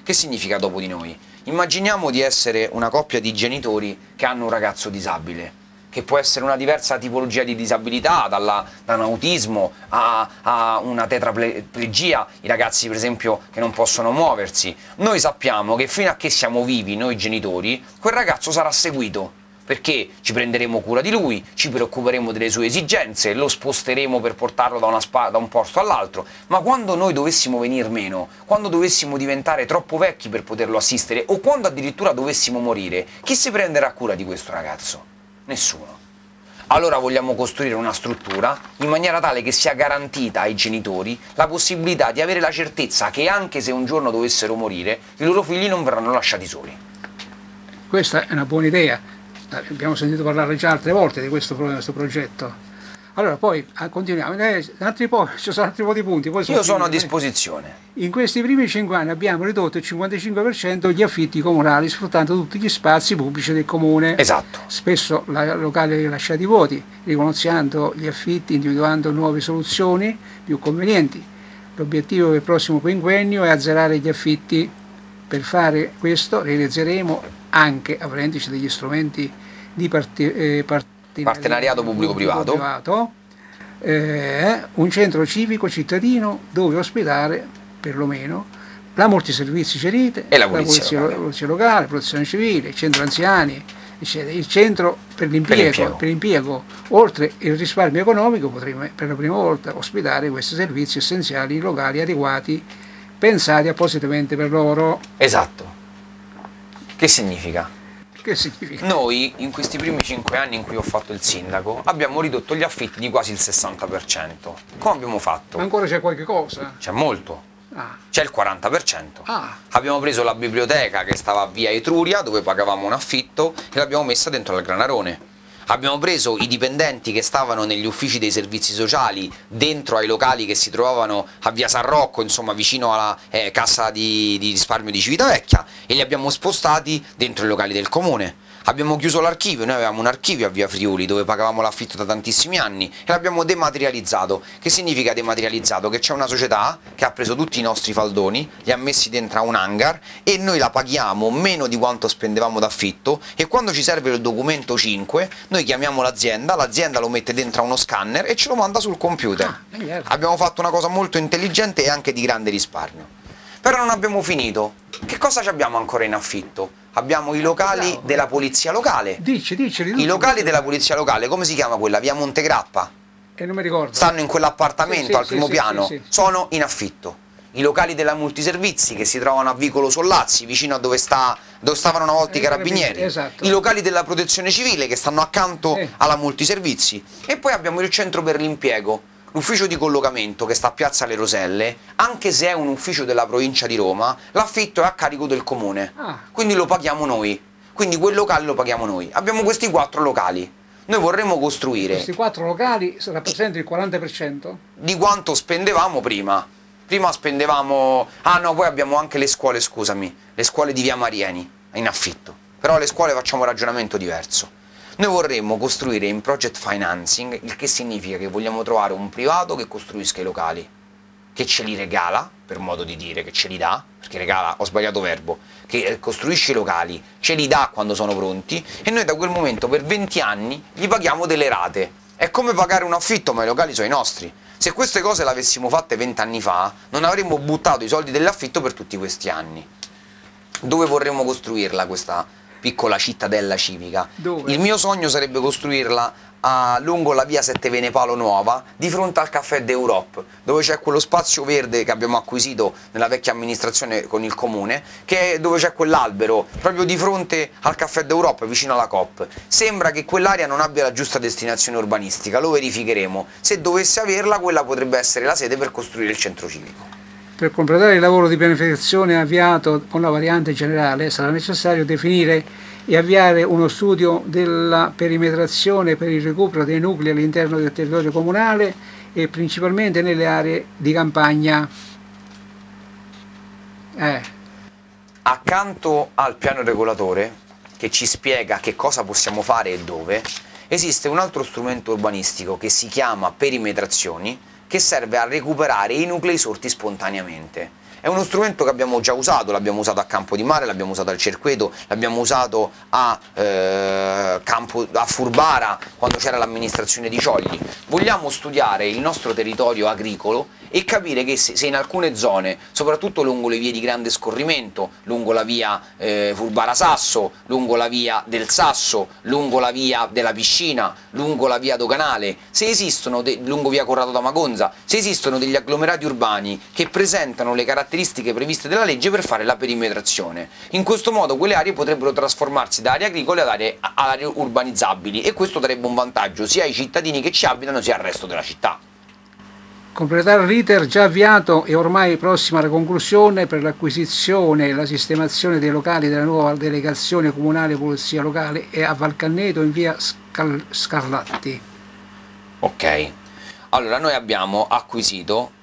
Che significa dopo di noi? Immaginiamo di essere una coppia di genitori che hanno un ragazzo disabile, che può essere una diversa tipologia di disabilità, da un autismo a una tetraplegia, i ragazzi per esempio che non possono muoversi. Noi sappiamo che fino a che siamo vivi, noi genitori, quel ragazzo sarà seguito, perché ci prenderemo cura di lui, ci preoccuperemo delle sue esigenze, lo sposteremo per portarlo da un posto all'altro, ma quando noi dovessimo venir meno, quando dovessimo diventare troppo vecchi per poterlo assistere, o quando addirittura dovessimo morire, chi si prenderà cura di questo ragazzo? Nessuno. Allora vogliamo costruire una struttura in maniera tale che sia garantita ai genitori la possibilità di avere la certezza che anche se un giorno dovessero morire, i loro figli non verranno lasciati soli. Questa è una buona idea, abbiamo sentito parlare già altre volte di questo progetto. Allora poi continuiamo, ci sono altri po' di punti. Poi Io sono a disposizione. In questi primi 5 anni abbiamo ridotto il 55% gli affitti comunali sfruttando tutti gli spazi pubblici del comune. Esatto. Spesso locali lasciati vuoti, riconoscendo gli affitti, individuando nuove soluzioni più convenienti. L'obiettivo del prossimo quinquennio è azzerare gli affitti. Per fare questo realizzeremo, anche avvalendoci degli strumenti di partenariato pubblico-privato, un centro civico cittadino dove ospitare perlomeno la multiservizi Cerite, e la polizia locale, protezione civile, il centro anziani, eccetera. Il centro per l'impiego. Oltre il risparmio economico potremo per la prima volta ospitare questi servizi essenziali in locali adeguati, pensati appositamente per loro. Esatto. Che significa? Che significa? Noi, in questi primi 5 anni in cui ho fatto il sindaco, abbiamo ridotto gli affitti di quasi il 60%. Come abbiamo fatto? Ma ancora c'è qualche cosa? C'è molto. Ah. C'è il 40%. Ah. Abbiamo preso la biblioteca che stava a via Etruria, dove pagavamo un affitto, e l'abbiamo messa dentro al Granarone. Abbiamo preso i dipendenti che stavano negli uffici dei servizi sociali dentro ai locali che si trovavano a via San Rocco, insomma vicino alla cassa di risparmio di Civitavecchia, e li abbiamo spostati dentro i locali del comune. Abbiamo chiuso l'archivio, noi avevamo un archivio a via Friuli dove pagavamo l'affitto da tantissimi anni e l'abbiamo dematerializzato. Che significa dematerializzato? Che c'è una società che ha preso tutti i nostri faldoni, li ha messi dentro a un hangar e noi la paghiamo meno di quanto spendevamo d'affitto, e quando ci serve il documento 5 noi chiamiamo l'azienda lo mette dentro a uno scanner e ce lo manda sul computer. Abbiamo fatto una cosa molto intelligente e anche di grande risparmio. Però non abbiamo finito. Che cosa ci abbiamo ancora in affitto? Abbiamo i locali della polizia locale. Dici, I locali della polizia locale, come si chiama quella? Via Montegrappa? Non mi ricordo. Stanno in quell'appartamento al primo piano. Sì. Sono in affitto. I locali della multiservizi che si trovano a Vicolo Sollazzi, vicino a dove stavano una volta i carabinieri. Esatto. I locali della protezione civile che stanno accanto alla multiservizi. E poi abbiamo il centro per l'impiego. L'ufficio di collocamento che sta a Piazza Le Roselle, anche se è un ufficio della provincia di Roma, l'affitto è a carico del comune, quindi lo paghiamo noi, quindi quel locale lo paghiamo noi. Abbiamo questi 4 locali, noi vorremmo costruire... Questi 4 locali rappresentano il 40%? Di quanto spendevamo prima. Prima spendevamo... Ah no, poi abbiamo anche le scuole, scusami, le scuole di via Marieni, in affitto, però alle scuole facciamo un ragionamento diverso. Noi vorremmo costruire in project financing, il che significa che vogliamo trovare un privato che costruisca i locali, che ce li regala, per modo di dire, che ce li dà, perché regala, ho sbagliato verbo, che costruisce i locali, ce li dà quando sono pronti, e noi da quel momento per 20 anni gli paghiamo delle rate. È come pagare un affitto, ma i locali sono i nostri. Se queste cose le avessimo fatte 20 anni fa, non avremmo buttato i soldi dell'affitto per tutti questi anni. Dove vorremmo costruirla questa piccola cittadella civica? Dove? Il mio sogno sarebbe costruirla lungo la via Sette Vene Palo Nuova, di fronte al Caffè d'Europe, dove c'è quello spazio verde che abbiamo acquisito nella vecchia amministrazione con il comune, dove c'è quell'albero proprio di fronte al Caffè d'Europe, vicino alla Coop. Sembra che quell'area non abbia la giusta destinazione urbanistica, lo verificheremo. Se dovesse averla, quella potrebbe essere la sede per costruire il centro civico. Per completare il lavoro di pianificazione avviato con la variante generale sarà necessario definire e avviare uno studio della perimetrazione per il recupero dei nuclei all'interno del territorio comunale e principalmente nelle aree di campagna. Accanto al piano regolatore, che ci spiega che cosa possiamo fare e dove, esiste un altro strumento urbanistico che si chiama perimetrazioni, che serve a recuperare i nuclei sorti spontaneamente. È uno strumento che abbiamo già usato, l'abbiamo usato a Campo di Mare, l'abbiamo usato al Cerqueto, l'abbiamo usato a Furbara quando c'era l'amministrazione di Ciogli. Vogliamo studiare il nostro territorio agricolo e capire che se in alcune zone, soprattutto lungo le vie di grande scorrimento, lungo la via Furbara-Sasso, lungo la via del Sasso, lungo la via della Piscina, lungo la via doganale, se esistono lungo via Corrado da Magonza, se esistono degli agglomerati urbani che presentano le caratteristiche previste dalla legge per fare la perimetrazione. In questo modo quelle aree potrebbero trasformarsi da aree agricole ad aree urbanizzabili, e questo darebbe un vantaggio sia ai cittadini che ci abitano sia al resto della città. Completare l'iter già avviato e ormai prossima alla conclusione per l'acquisizione e la sistemazione dei locali della nuova delegazione comunale polizia locale e a Valcanneto in via Scarlatti. Ok, allora noi abbiamo acquisito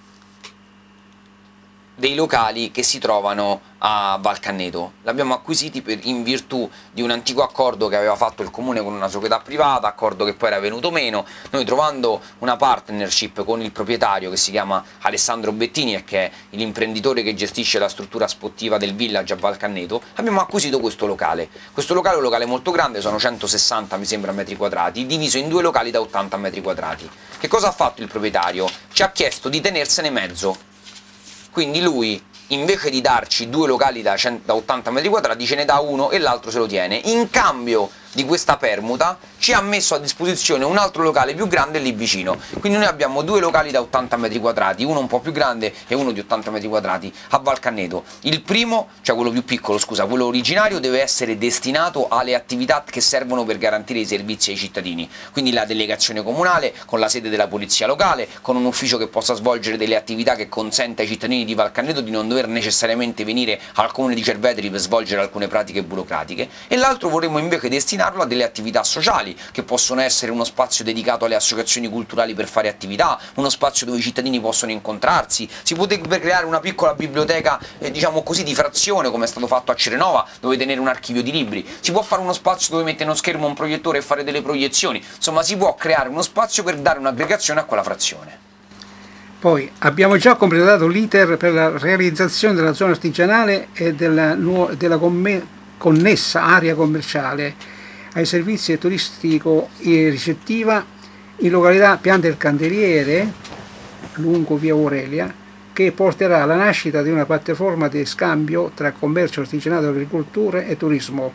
dei locali che si trovano a Valcanneto, l'abbiamo acquisiti in virtù di un antico accordo che aveva fatto il comune con una società privata, accordo che poi era venuto meno. Noi, trovando una partnership con il proprietario che si chiama Alessandro Bettini e che è l'imprenditore che gestisce la struttura sportiva del Village a Valcanneto, abbiamo acquisito questo locale. Questo locale è un locale molto grande, sono 160 mi sembra metri quadrati, diviso in 2 locali da 80 metri quadrati. Che cosa ha fatto il proprietario? Ci ha chiesto di tenersene mezzo. Quindi lui, invece di darci 2 locali da 80 metri quadrati, ce ne dà uno e l'altro se lo tiene. In cambio di questa permuta ci ha messo a disposizione un altro locale più grande lì vicino, quindi noi abbiamo 2 locali da 80 metri quadrati, uno un po' più grande e uno di 80 metri quadrati a Valcanneto. Il primo, cioè quello più piccolo, scusa, quello originario, deve essere destinato alle attività che servono per garantire i servizi ai cittadini, quindi la delegazione comunale con la sede della polizia locale, con un ufficio che possa svolgere delle attività che consenta ai cittadini di Valcanneto di non dover necessariamente venire al comune di Cerveteri per svolgere alcune pratiche burocratiche, e l'altro vorremmo invece destinarlo a delle attività sociali, che possono essere uno spazio dedicato alle associazioni culturali per fare attività, uno spazio dove i cittadini possono incontrarsi, si potrebbe creare una piccola biblioteca, diciamo così, di frazione, come è stato fatto a Cerenova, dove tenere un archivio di libri, si può fare uno spazio dove mettere uno schermo, un proiettore e fare delle proiezioni, insomma si può creare uno spazio per dare un'aggregazione a quella frazione. Poi abbiamo già completato l'iter per la realizzazione della zona artigianale e della connessa area commerciale ai servizi turistico e ricettiva in località Pian del Candeliere, lungo via Aurelia, che porterà alla nascita di una piattaforma di scambio tra commercio, artigianato, agricoltura e turismo.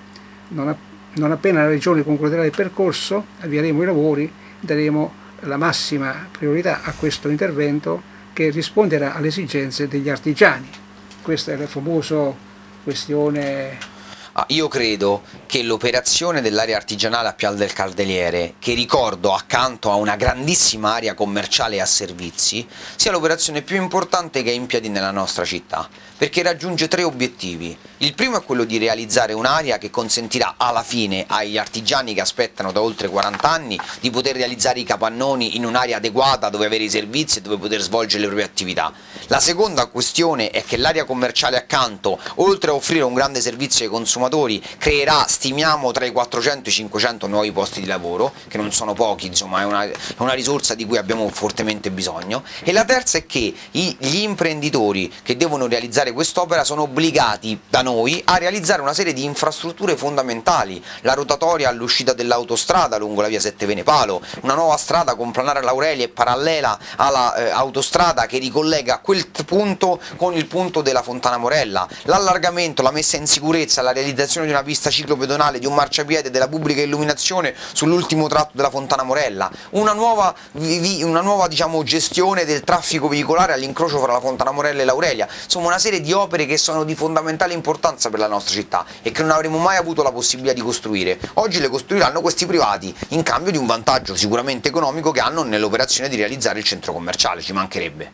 Non appena la Regione concluderà il percorso, avvieremo i lavori, daremo la massima priorità a questo intervento che risponderà alle esigenze degli artigiani. Questa è la famosa questione. Io credo che l'operazione dell'area artigianale a Pial del Caldeliere, che ricordo accanto a una grandissima area commerciale e a servizi, sia l'operazione più importante che è in piedi nella nostra città, perché raggiunge 3 obiettivi. Il primo è quello di realizzare un'area che consentirà alla fine agli artigiani che aspettano da oltre 40 anni di poter realizzare i capannoni in un'area adeguata dove avere i servizi e dove poter svolgere le proprie attività. La seconda questione è che l'area commerciale accanto, oltre a offrire un grande servizio ai consumatori, creerà, stimiamo, tra i 400 e i 500 nuovi posti di lavoro, che non sono pochi, insomma è una risorsa di cui abbiamo fortemente bisogno. E la terza è che gli imprenditori che devono realizzare quest'opera sono obbligati da noi a realizzare una serie di infrastrutture fondamentali: la rotatoria all'uscita dell'autostrada lungo la via Sette Venepalo, una nuova strada con planare all'Aurelia e parallela alla autostrada che ricollega quel punto con il punto della Fontana Morella, l'allargamento, la messa in sicurezza, la realizzazione di una pista ciclopedonale, di un marciapiede, della pubblica illuminazione sull'ultimo tratto della Fontana Morella, una nuova diciamo, gestione del traffico veicolare all'incrocio fra la Fontana Morella e l'Aurelia, insomma una serie di opere che sono di fondamentale importanza per la nostra città e che non avremmo mai avuto la possibilità di costruire. Oggi le costruiranno questi privati, in cambio di un vantaggio sicuramente economico che hanno nell'operazione di realizzare il centro commerciale, ci mancherebbe.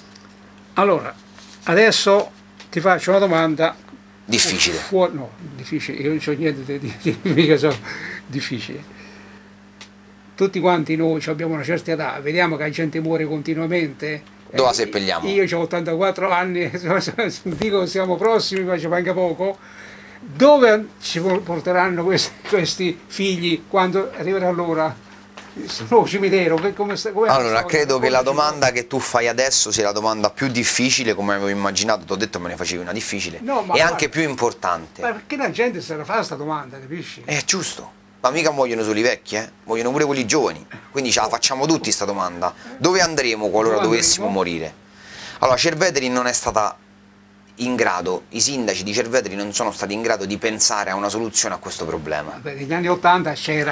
Allora, adesso ti faccio una domanda difficile. No, difficile, io non so niente mica so difficile. Tutti quanti noi abbiamo una certa età, vediamo che la gente muore continuamente. Dove la seppelliamo? Io ho 84 anni, dico siamo prossimi, ma ci manca poco. Dove ci porteranno questi figli quando arriverà l'ora? questo nuovo cimitero, com'è Allora, questa credo cosa? che la Come ci va? domanda che tu fai adesso sia la domanda più difficile, come avevo immaginato, ti ho detto me ne facevi una difficile, No, ma e guarda, anche più importante. ma perché la gente se la fa questa domanda, capisci? È giusto, ma mica vogliono solo i vecchi, vogliono pure quelli giovani, quindi ce la facciamo tutti sta domanda. Dove andremo qualora Dove dovessimo andremo? morire? Allora, Cerveteri non è stata in grado, i sindaci di Cerveteri non sono stati in grado di pensare a una soluzione a questo problema. Beh, negli anni '80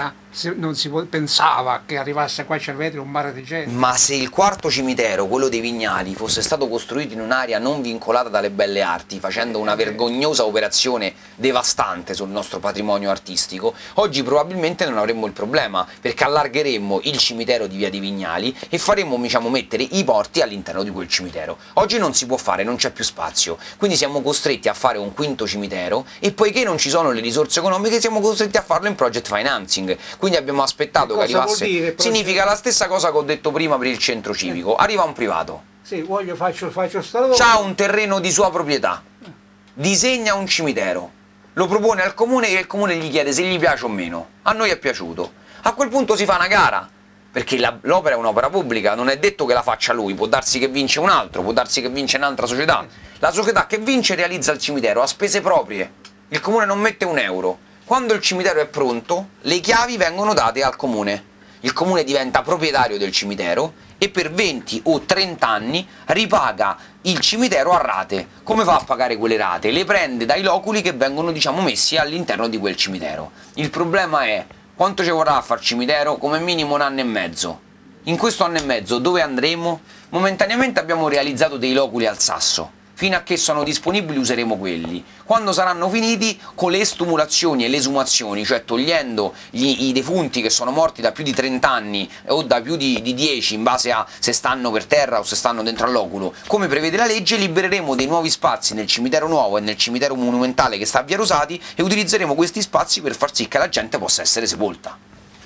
non si pensava che arrivasse qua a Cerveteri un mare di gente. Ma se il quarto cimitero, quello dei Vignali, fosse stato costruito in un'area non vincolata dalle belle arti, facendo una vergognosa operazione devastante sul nostro patrimonio artistico, oggi probabilmente non avremmo il problema, perché allargheremmo il cimitero di Via dei Vignali e faremmo, diciamo, mettere i porti all'interno di quel cimitero. Oggi non si può fare, non c'è più spazio, quindi siamo costretti a fare un quinto cimitero e poiché non ci sono le risorse economiche siamo costretti a farlo in project financing. Quindi abbiamo aspettato che Cosa vuol arrivasse. dire project- Significa la stessa cosa che ho detto prima per il centro civico. Arriva un privato, Sì, faccio sta lavoro. c'ha un terreno di sua proprietà, disegna un cimitero, lo propone al comune e il comune gli chiede se gli piace o meno. A noi è piaciuto. A quel punto si fa una gara, perché l'opera è un'opera pubblica, non è detto che la faccia lui, può darsi che vince un altro, può darsi che vince un'altra società. La società che vince realizza il cimitero a spese proprie, il comune non mette un euro. Quando il cimitero è pronto, le chiavi vengono date al comune. Il comune diventa proprietario del cimitero e per 20 o 30 anni ripaga il cimitero a rate. Come fa a pagare quelle rate? Le prende dai loculi che vengono, diciamo, messi all'interno di quel cimitero. Il problema è quanto ci vorrà a far cimitero? Come minimo 1 anno e mezzo. In questo anno e mezzo dove andremo? Momentaneamente abbiamo realizzato dei loculi al sasso. Fino a che sono disponibili useremo quelli. Quando saranno finiti, con le estumulazioni e le esumazioni, cioè togliendo i defunti che sono morti da più di 30 anni o da più di 10 in base a se stanno per terra o se stanno dentro all'oculo, come prevede la legge, libereremo dei nuovi spazi nel cimitero nuovo e nel cimitero monumentale che sta a Via Rosati e utilizzeremo questi spazi per far sì che la gente possa essere sepolta.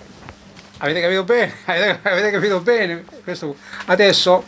Avete capito bene? Avete capito bene? Adesso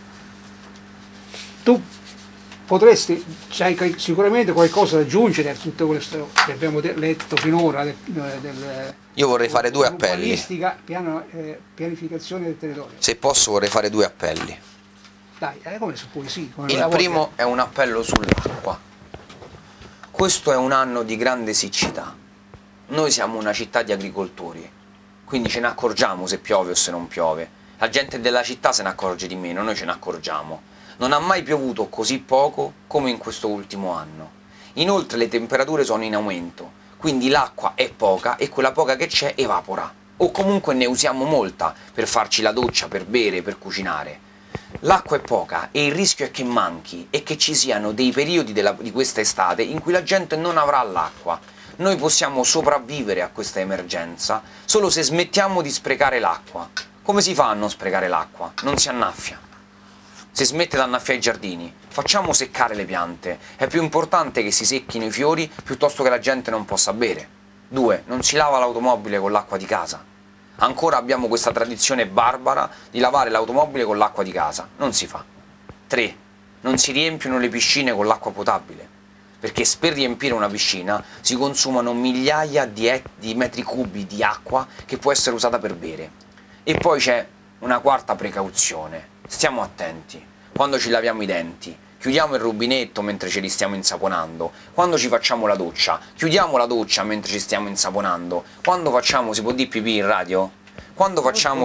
tu potresti, c'hai sicuramente qualcosa da aggiungere a tutto questo che abbiamo letto finora Io vorrei fare 2 appelli. urbanistica, pianificazione del territorio. Se posso vorrei fare 2 appelli. Dai, come su poesia. Il primo è un appello sull'acqua. Questo è un anno di grande siccità. Noi siamo una città di agricoltori, quindi ce ne accorgiamo se piove o se non piove. La gente della città se ne accorge di meno, noi ce ne accorgiamo. Non ha mai piovuto così poco come in questo ultimo anno. Inoltre le temperature sono in aumento, quindi l'acqua è poca e quella poca che c'è evapora. O comunque ne usiamo molta per farci la doccia, per bere, per cucinare. L'acqua è poca e il rischio è che manchi e che ci siano dei periodi di questa estate in cui la gente non avrà l'acqua. Noi possiamo sopravvivere a questa emergenza solo se smettiamo di sprecare l'acqua. Come si fa a non sprecare l'acqua? Non si annaffia. Si smette di annaffiare i giardini, facciamo seccare le piante, è più importante che si secchino i fiori piuttosto che la gente non possa bere. 2. Non si lava l'automobile con l'acqua di casa. Ancora abbiamo questa tradizione barbara di lavare l'automobile con l'acqua di casa, non si fa. 3. Non si riempiono le piscine con l'acqua potabile, perché per riempire una piscina si consumano migliaia di metri cubi di acqua che può essere usata per bere. E poi c'è una quarta precauzione. Stiamo attenti, quando ci laviamo i denti, chiudiamo il rubinetto mentre ce li stiamo insaponando, quando ci facciamo la doccia, chiudiamo la doccia mentre ci stiamo insaponando, quando facciamo, si può dire pipì in radio? Quando facciamo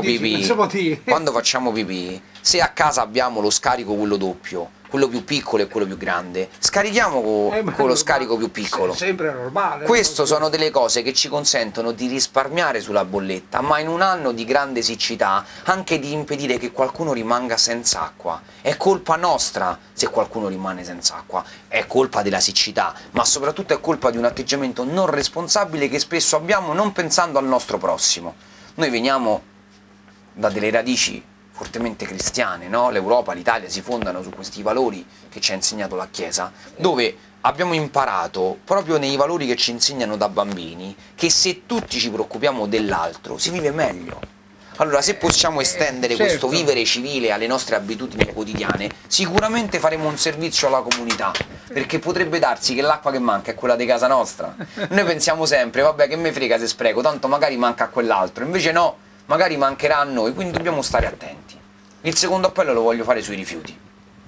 pipì, se a casa abbiamo lo scarico quello doppio, quello più piccolo e quello più grande, scarichiamo con lo scarico più piccolo. Sempre normale. Queste sono delle cose che ci consentono di risparmiare sulla bolletta, ma in un anno di grande siccità anche di impedire che qualcuno rimanga senza acqua. È colpa nostra se qualcuno rimane senza acqua, è colpa della siccità, ma soprattutto è colpa di un atteggiamento non responsabile che spesso abbiamo non pensando al nostro prossimo. Noi veniamo da delle radici fortemente cristiane, no? L'Europa, l'Italia si fondano su questi valori che ci ha insegnato la Chiesa, dove abbiamo imparato, proprio nei valori che ci insegnano da bambini, che se tutti ci preoccupiamo dell'altro si vive meglio. Allora, se possiamo estendere questo vivere civile alle nostre abitudini quotidiane, sicuramente faremo un servizio alla comunità, perché potrebbe darsi che l'acqua che manca è quella di casa nostra. Noi pensiamo sempre, vabbè, che me frega se spreco, tanto magari manca a quell'altro, invece no. magari mancherà a noi, quindi dobbiamo stare attenti. Il secondo appello lo voglio fare sui rifiuti.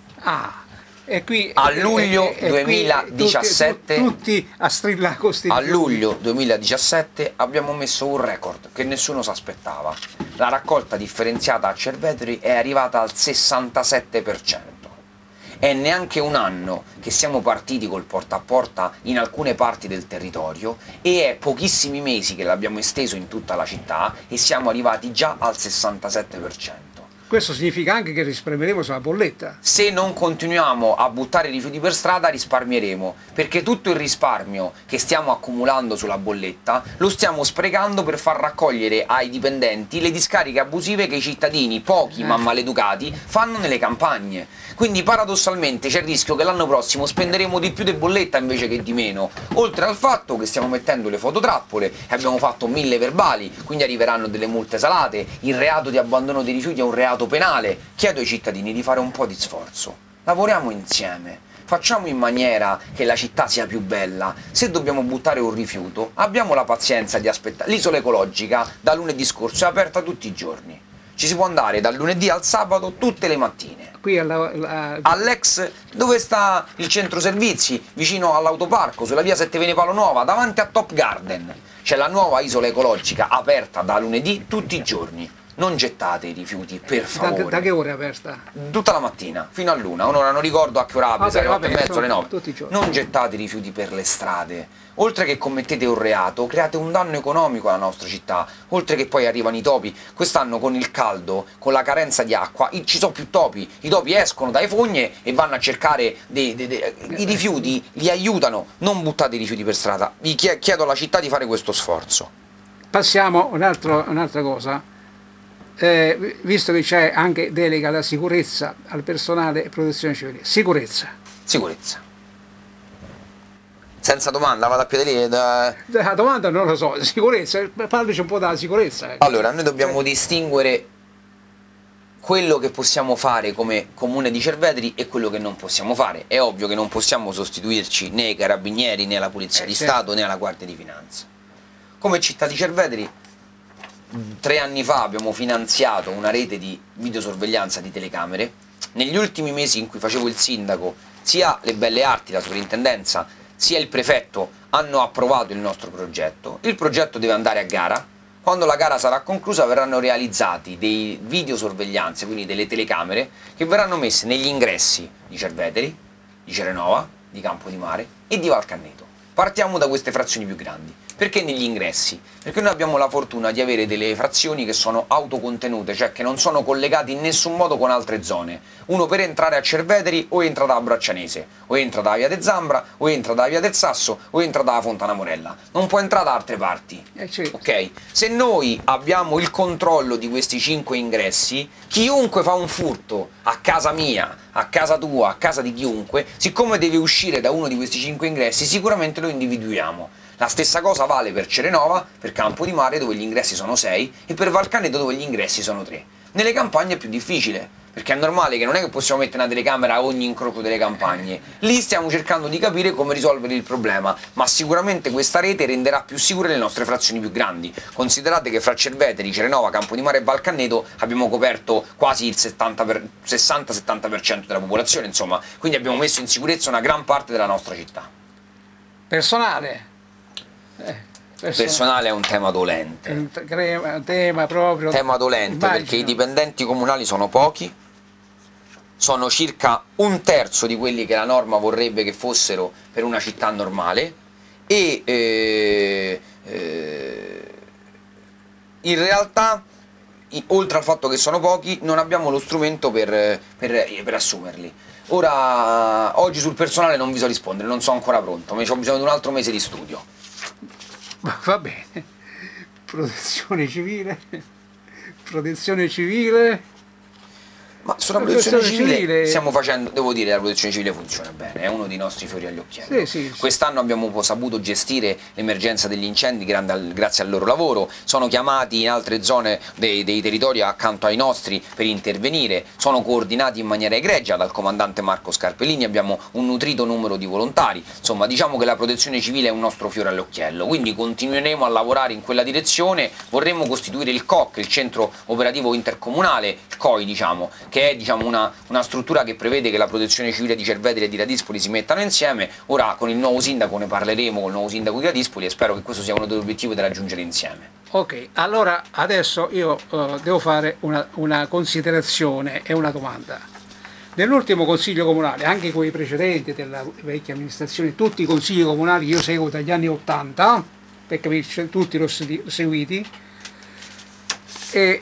E qui A luglio qui 2017 tutti a strillare con sti A rifiuti. luglio 2017 abbiamo messo un record che nessuno si aspettava. La raccolta differenziata a Cerveteri è arrivata al 67%. È neanche un anno che siamo partiti col porta a porta in alcune parti del territorio e è pochissimi mesi che l'abbiamo esteso in tutta la città e siamo arrivati già al 67%. Questo significa anche che risparmieremo sulla bolletta. Se non continuiamo a buttare rifiuti per strada risparmieremo, perché tutto il risparmio che stiamo accumulando sulla bolletta lo stiamo sprecando per far raccogliere ai dipendenti le discariche abusive che i cittadini, pochi ma maleducati, fanno nelle campagne. Quindi paradossalmente c'è il rischio che l'anno prossimo spenderemo di più di bolletta invece che di meno, oltre al fatto che stiamo mettendo le fototrappole e abbiamo fatto 1000 verbali, quindi arriveranno delle multe salate, il reato di abbandono dei rifiuti è un reato penale. Chiedo ai cittadini di fare un po' di sforzo, lavoriamo insieme, facciamo in maniera che la città sia più bella. Se dobbiamo buttare un rifiuto abbiamo la pazienza di aspettare. L'isola ecologica da lunedì scorso è aperta tutti i giorni, ci si può andare dal lunedì al sabato tutte le mattine. Qui All'ex, dove sta il centro servizi, vicino all'autoparco, sulla via Sette Vene Palo Nuova, davanti a Top Garden, c'è la nuova isola ecologica aperta da lunedì tutti i giorni. Non gettate i rifiuti, per favore. Da che ora è aperta? Tutta la mattina, fino all'1, un'ora non ricordo a che ora apre, alle 8 e mezzo, alle 9. Tutti i giorni. Non gettate i rifiuti per le strade. Oltre che commettete un reato, create un danno economico alla nostra città, oltre che poi arrivano i topi. Quest'anno con il caldo, con la carenza di acqua, ci sono più topi. I topi escono dalle fogne e vanno a cercare i rifiuti, li aiutano. Non buttate i rifiuti per strada. Vi chiedo alla città di fare questo sforzo. Passiamo a un'altra cosa. Visto che c'è anche delega alla sicurezza, al personale e protezione civile. Sicurezza. Senza domanda, vado a piede lì. La domanda non lo so, sicurezza, parlaci un po' della sicurezza. Allora, noi dobbiamo distinguere quello che possiamo fare come comune di Cerveteri e quello che non possiamo fare. È ovvio che non possiamo sostituirci né ai carabinieri, né alla Polizia di certo. Stato, né alla Guardia di Finanza. Come città di Cerveteri, 3 anni fa abbiamo finanziato una rete di videosorveglianza di telecamere. Negli ultimi mesi in cui facevo il sindaco, sia le Belle Arti, la sovrintendenza, sia il prefetto hanno approvato il nostro progetto. Il progetto deve andare a gara. Quando la gara sarà conclusa verranno realizzati dei videosorveglianze, quindi delle telecamere, che verranno messe negli ingressi di Cerveteri, di Cerenova, di Campodimare e di Valcanneto. Partiamo da queste frazioni più grandi. Perché negli ingressi? Perché noi abbiamo la fortuna di avere delle frazioni che sono autocontenute, cioè che non sono collegate in nessun modo con altre zone. Uno per entrare a Cerveteri o entra da Braccianese, o entra da Via de Zambra, o entra da Via del Sasso, o entra da Fontana Morella. Non può entrare da altre parti. Certo. Ok? Se noi abbiamo il controllo di questi 5 ingressi, chiunque fa un furto a casa mia, a casa tua, a casa di chiunque, siccome deve uscire da uno di questi 5 ingressi, sicuramente lo individuiamo. La stessa cosa vale per Cerenova, per Campodimare dove gli ingressi sono 6 e per Valcaneto dove gli ingressi sono 3. Nelle campagne è più difficile, perché è normale che non è che possiamo mettere una telecamera a ogni incrocio delle campagne. Lì stiamo cercando di capire come risolvere il problema, ma sicuramente questa rete renderà più sicure le nostre frazioni più grandi. Considerate che fra Cerveteri, Cerenova, Campodimare e Valcaneto abbiamo coperto quasi il 60-70% della popolazione, insomma, quindi abbiamo messo in sicurezza una gran parte della nostra città. Personale. Personale è un tema dolente. Un tema proprio. Tema dolente, immagino. perché i dipendenti comunali sono pochi, sono circa 1/3 di quelli che la norma vorrebbe che fossero per una città normale e in realtà, oltre al fatto che sono pochi, non abbiamo lo strumento per assumerli. Ora, oggi sul personale non vi so rispondere, non sono ancora pronto, ma ho bisogno di un altro mese di studio. Va bene. Protezione civile. Ma sulla protezione civile stiamo facendo, devo dire, la protezione civile funziona bene, è uno dei nostri fiori agli occhielli. Sì. Quest'anno abbiamo saputo gestire l'emergenza degli incendi grazie al loro lavoro, sono chiamati in altre zone dei territori accanto ai nostri per intervenire, sono coordinati in maniera egregia dal comandante Marco Scarpellini, abbiamo un nutrito numero di volontari, insomma diciamo che la protezione civile è un nostro fiore all'occhiello, quindi continueremo a lavorare in quella direzione, vorremmo costituire il COC, il centro operativo intercomunale, il COI diciamo, che è una struttura che prevede che la protezione civile di Cerveteri e di Radispoli si mettano insieme. Ora con il nuovo sindaco ne parleremo, con il nuovo sindaco di Radispoli, e spero che questo sia uno degli obiettivi da raggiungere insieme. Ok, allora adesso io devo fare una considerazione e una domanda. Nell'ultimo consiglio comunale, anche con i precedenti della vecchia amministrazione, tutti i consigli comunali io seguo dagli anni 80, per capirci, tutti l'ho seguiti, e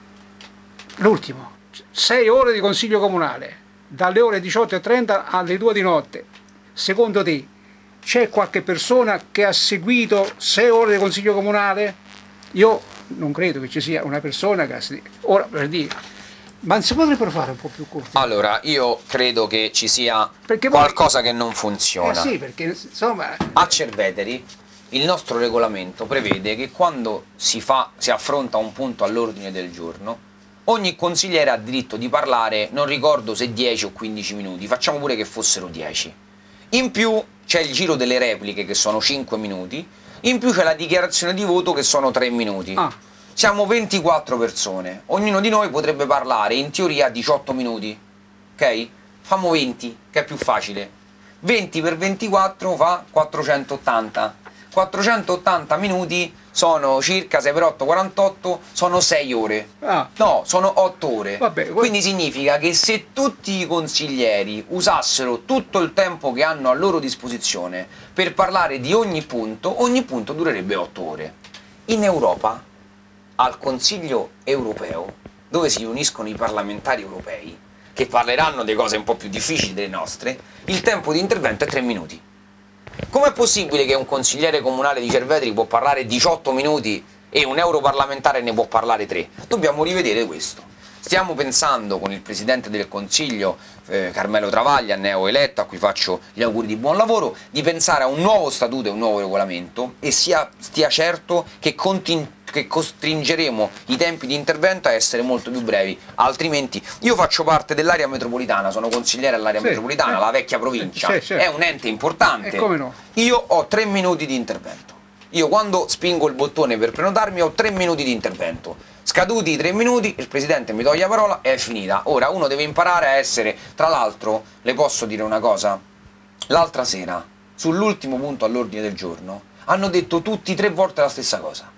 l'ultimo, 6 ore di consiglio comunale, dalle ore 18:30 alle 2 di notte. Secondo te c'è qualche persona che ha seguito 6 ore di consiglio comunale? Io non credo che ci sia una persona che ha seguito. Ora, per dire, ma si potrebbero fare un po' più corti? Allora, io credo che ci sia qualcosa che non funziona. Sì, perché insomma... A Cerveteri il nostro regolamento prevede che quando si affronta un punto all'ordine del giorno, ogni consigliere ha diritto di parlare, non ricordo se 10 o 15 minuti, facciamo pure che fossero 10. In più c'è il giro delle repliche che sono 5 minuti, in più c'è la dichiarazione di voto che sono 3 minuti. Siamo 24 persone, ognuno di noi potrebbe parlare in teoria 18 minuti, ok? Famo 20, che è più facile. 20 per 24 fa 480. 480 minuti sono circa 6 per 8, 48, sono 6 ore. No, sono 8 ore. Vabbè, quindi significa che se tutti i consiglieri usassero tutto il tempo che hanno a loro disposizione per parlare di ogni punto durerebbe 8 ore. In Europa, al Consiglio europeo, dove si riuniscono i parlamentari europei, che parleranno di cose un po' più difficili delle nostre, il tempo di intervento è 3 minuti. Com'è possibile che un consigliere comunale di Cerveteri può parlare 18 minuti e un europarlamentare ne può parlare 3? Dobbiamo rivedere questo. Stiamo pensando con il Presidente del Consiglio, Carmelo Travaglia, neoeletto, a cui faccio gli auguri di buon lavoro, di pensare a un nuovo statuto e un nuovo regolamento, e stia certo che costringeremo i tempi di intervento a essere molto più brevi, altrimenti io faccio parte dell'area metropolitana, sono consigliere all'area metropolitana, la vecchia provincia, è un ente importante, come no? Io ho 3 minuti di intervento, io quando spingo il bottone per prenotarmi ho 3 minuti di intervento, scaduti i 3 minuti il Presidente mi toglie la parola e è finita. Ora uno deve imparare a essere, tra l'altro le posso dire una cosa, l'altra sera sull'ultimo punto all'ordine del giorno hanno detto tutti 3 volte la stessa cosa.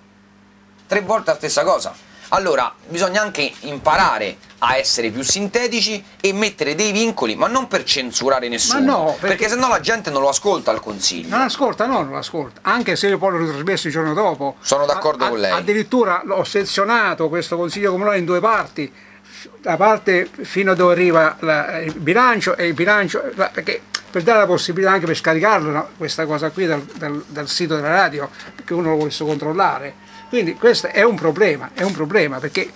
3 volte la stessa cosa. Allora, bisogna anche imparare a essere più sintetici e mettere dei vincoli, ma non per censurare nessuno, no, perché sennò la gente non lo ascolta al Consiglio. Non lo ascolta, anche se io poi l'ho ritrasmesso il giorno dopo. Sono d'accordo con lei. Addirittura l'ho sezionato questo Consiglio Comunale in 2 parti, la parte fino a dove arriva il bilancio e il bilancio, perché per dare la possibilità anche per scaricarlo, no, questa cosa qui dal sito della radio, perché uno lo volesse controllare. Quindi questo è un problema perché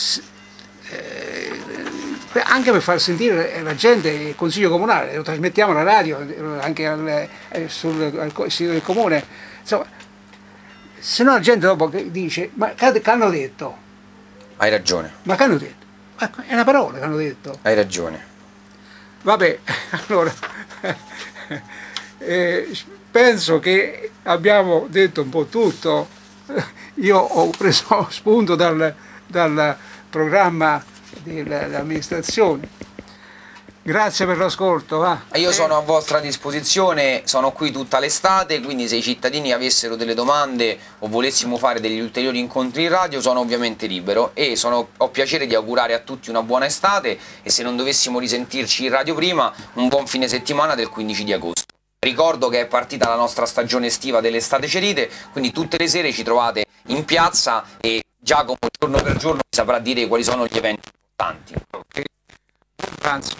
anche per far sentire la gente il Consiglio Comunale, lo trasmettiamo alla radio, anche sul sito del Comune, insomma, se no la gente dopo dice, ma che hanno detto? Hai ragione. Ma che hanno detto? È una parola che hanno detto. Hai ragione. Vabbè, allora, penso che abbiamo detto un po' tutto. Io ho preso spunto dal programma dell'amministrazione. Grazie per l'ascolto. Io sono a vostra disposizione, sono qui tutta l'estate, quindi se i cittadini avessero delle domande o volessimo fare degli ulteriori incontri in radio sono ovviamente libero, e ho piacere di augurare a tutti una buona estate, e se non dovessimo risentirci in radio prima, un buon fine settimana del 15 di agosto. Ricordo che è partita la nostra stagione estiva delle Estate Cerite, quindi tutte le sere ci trovate in piazza e Giacomo giorno per giorno vi saprà dire quali sono gli eventi importanti. Ok, pranzo.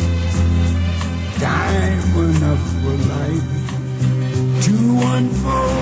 Time enough for life to unfold.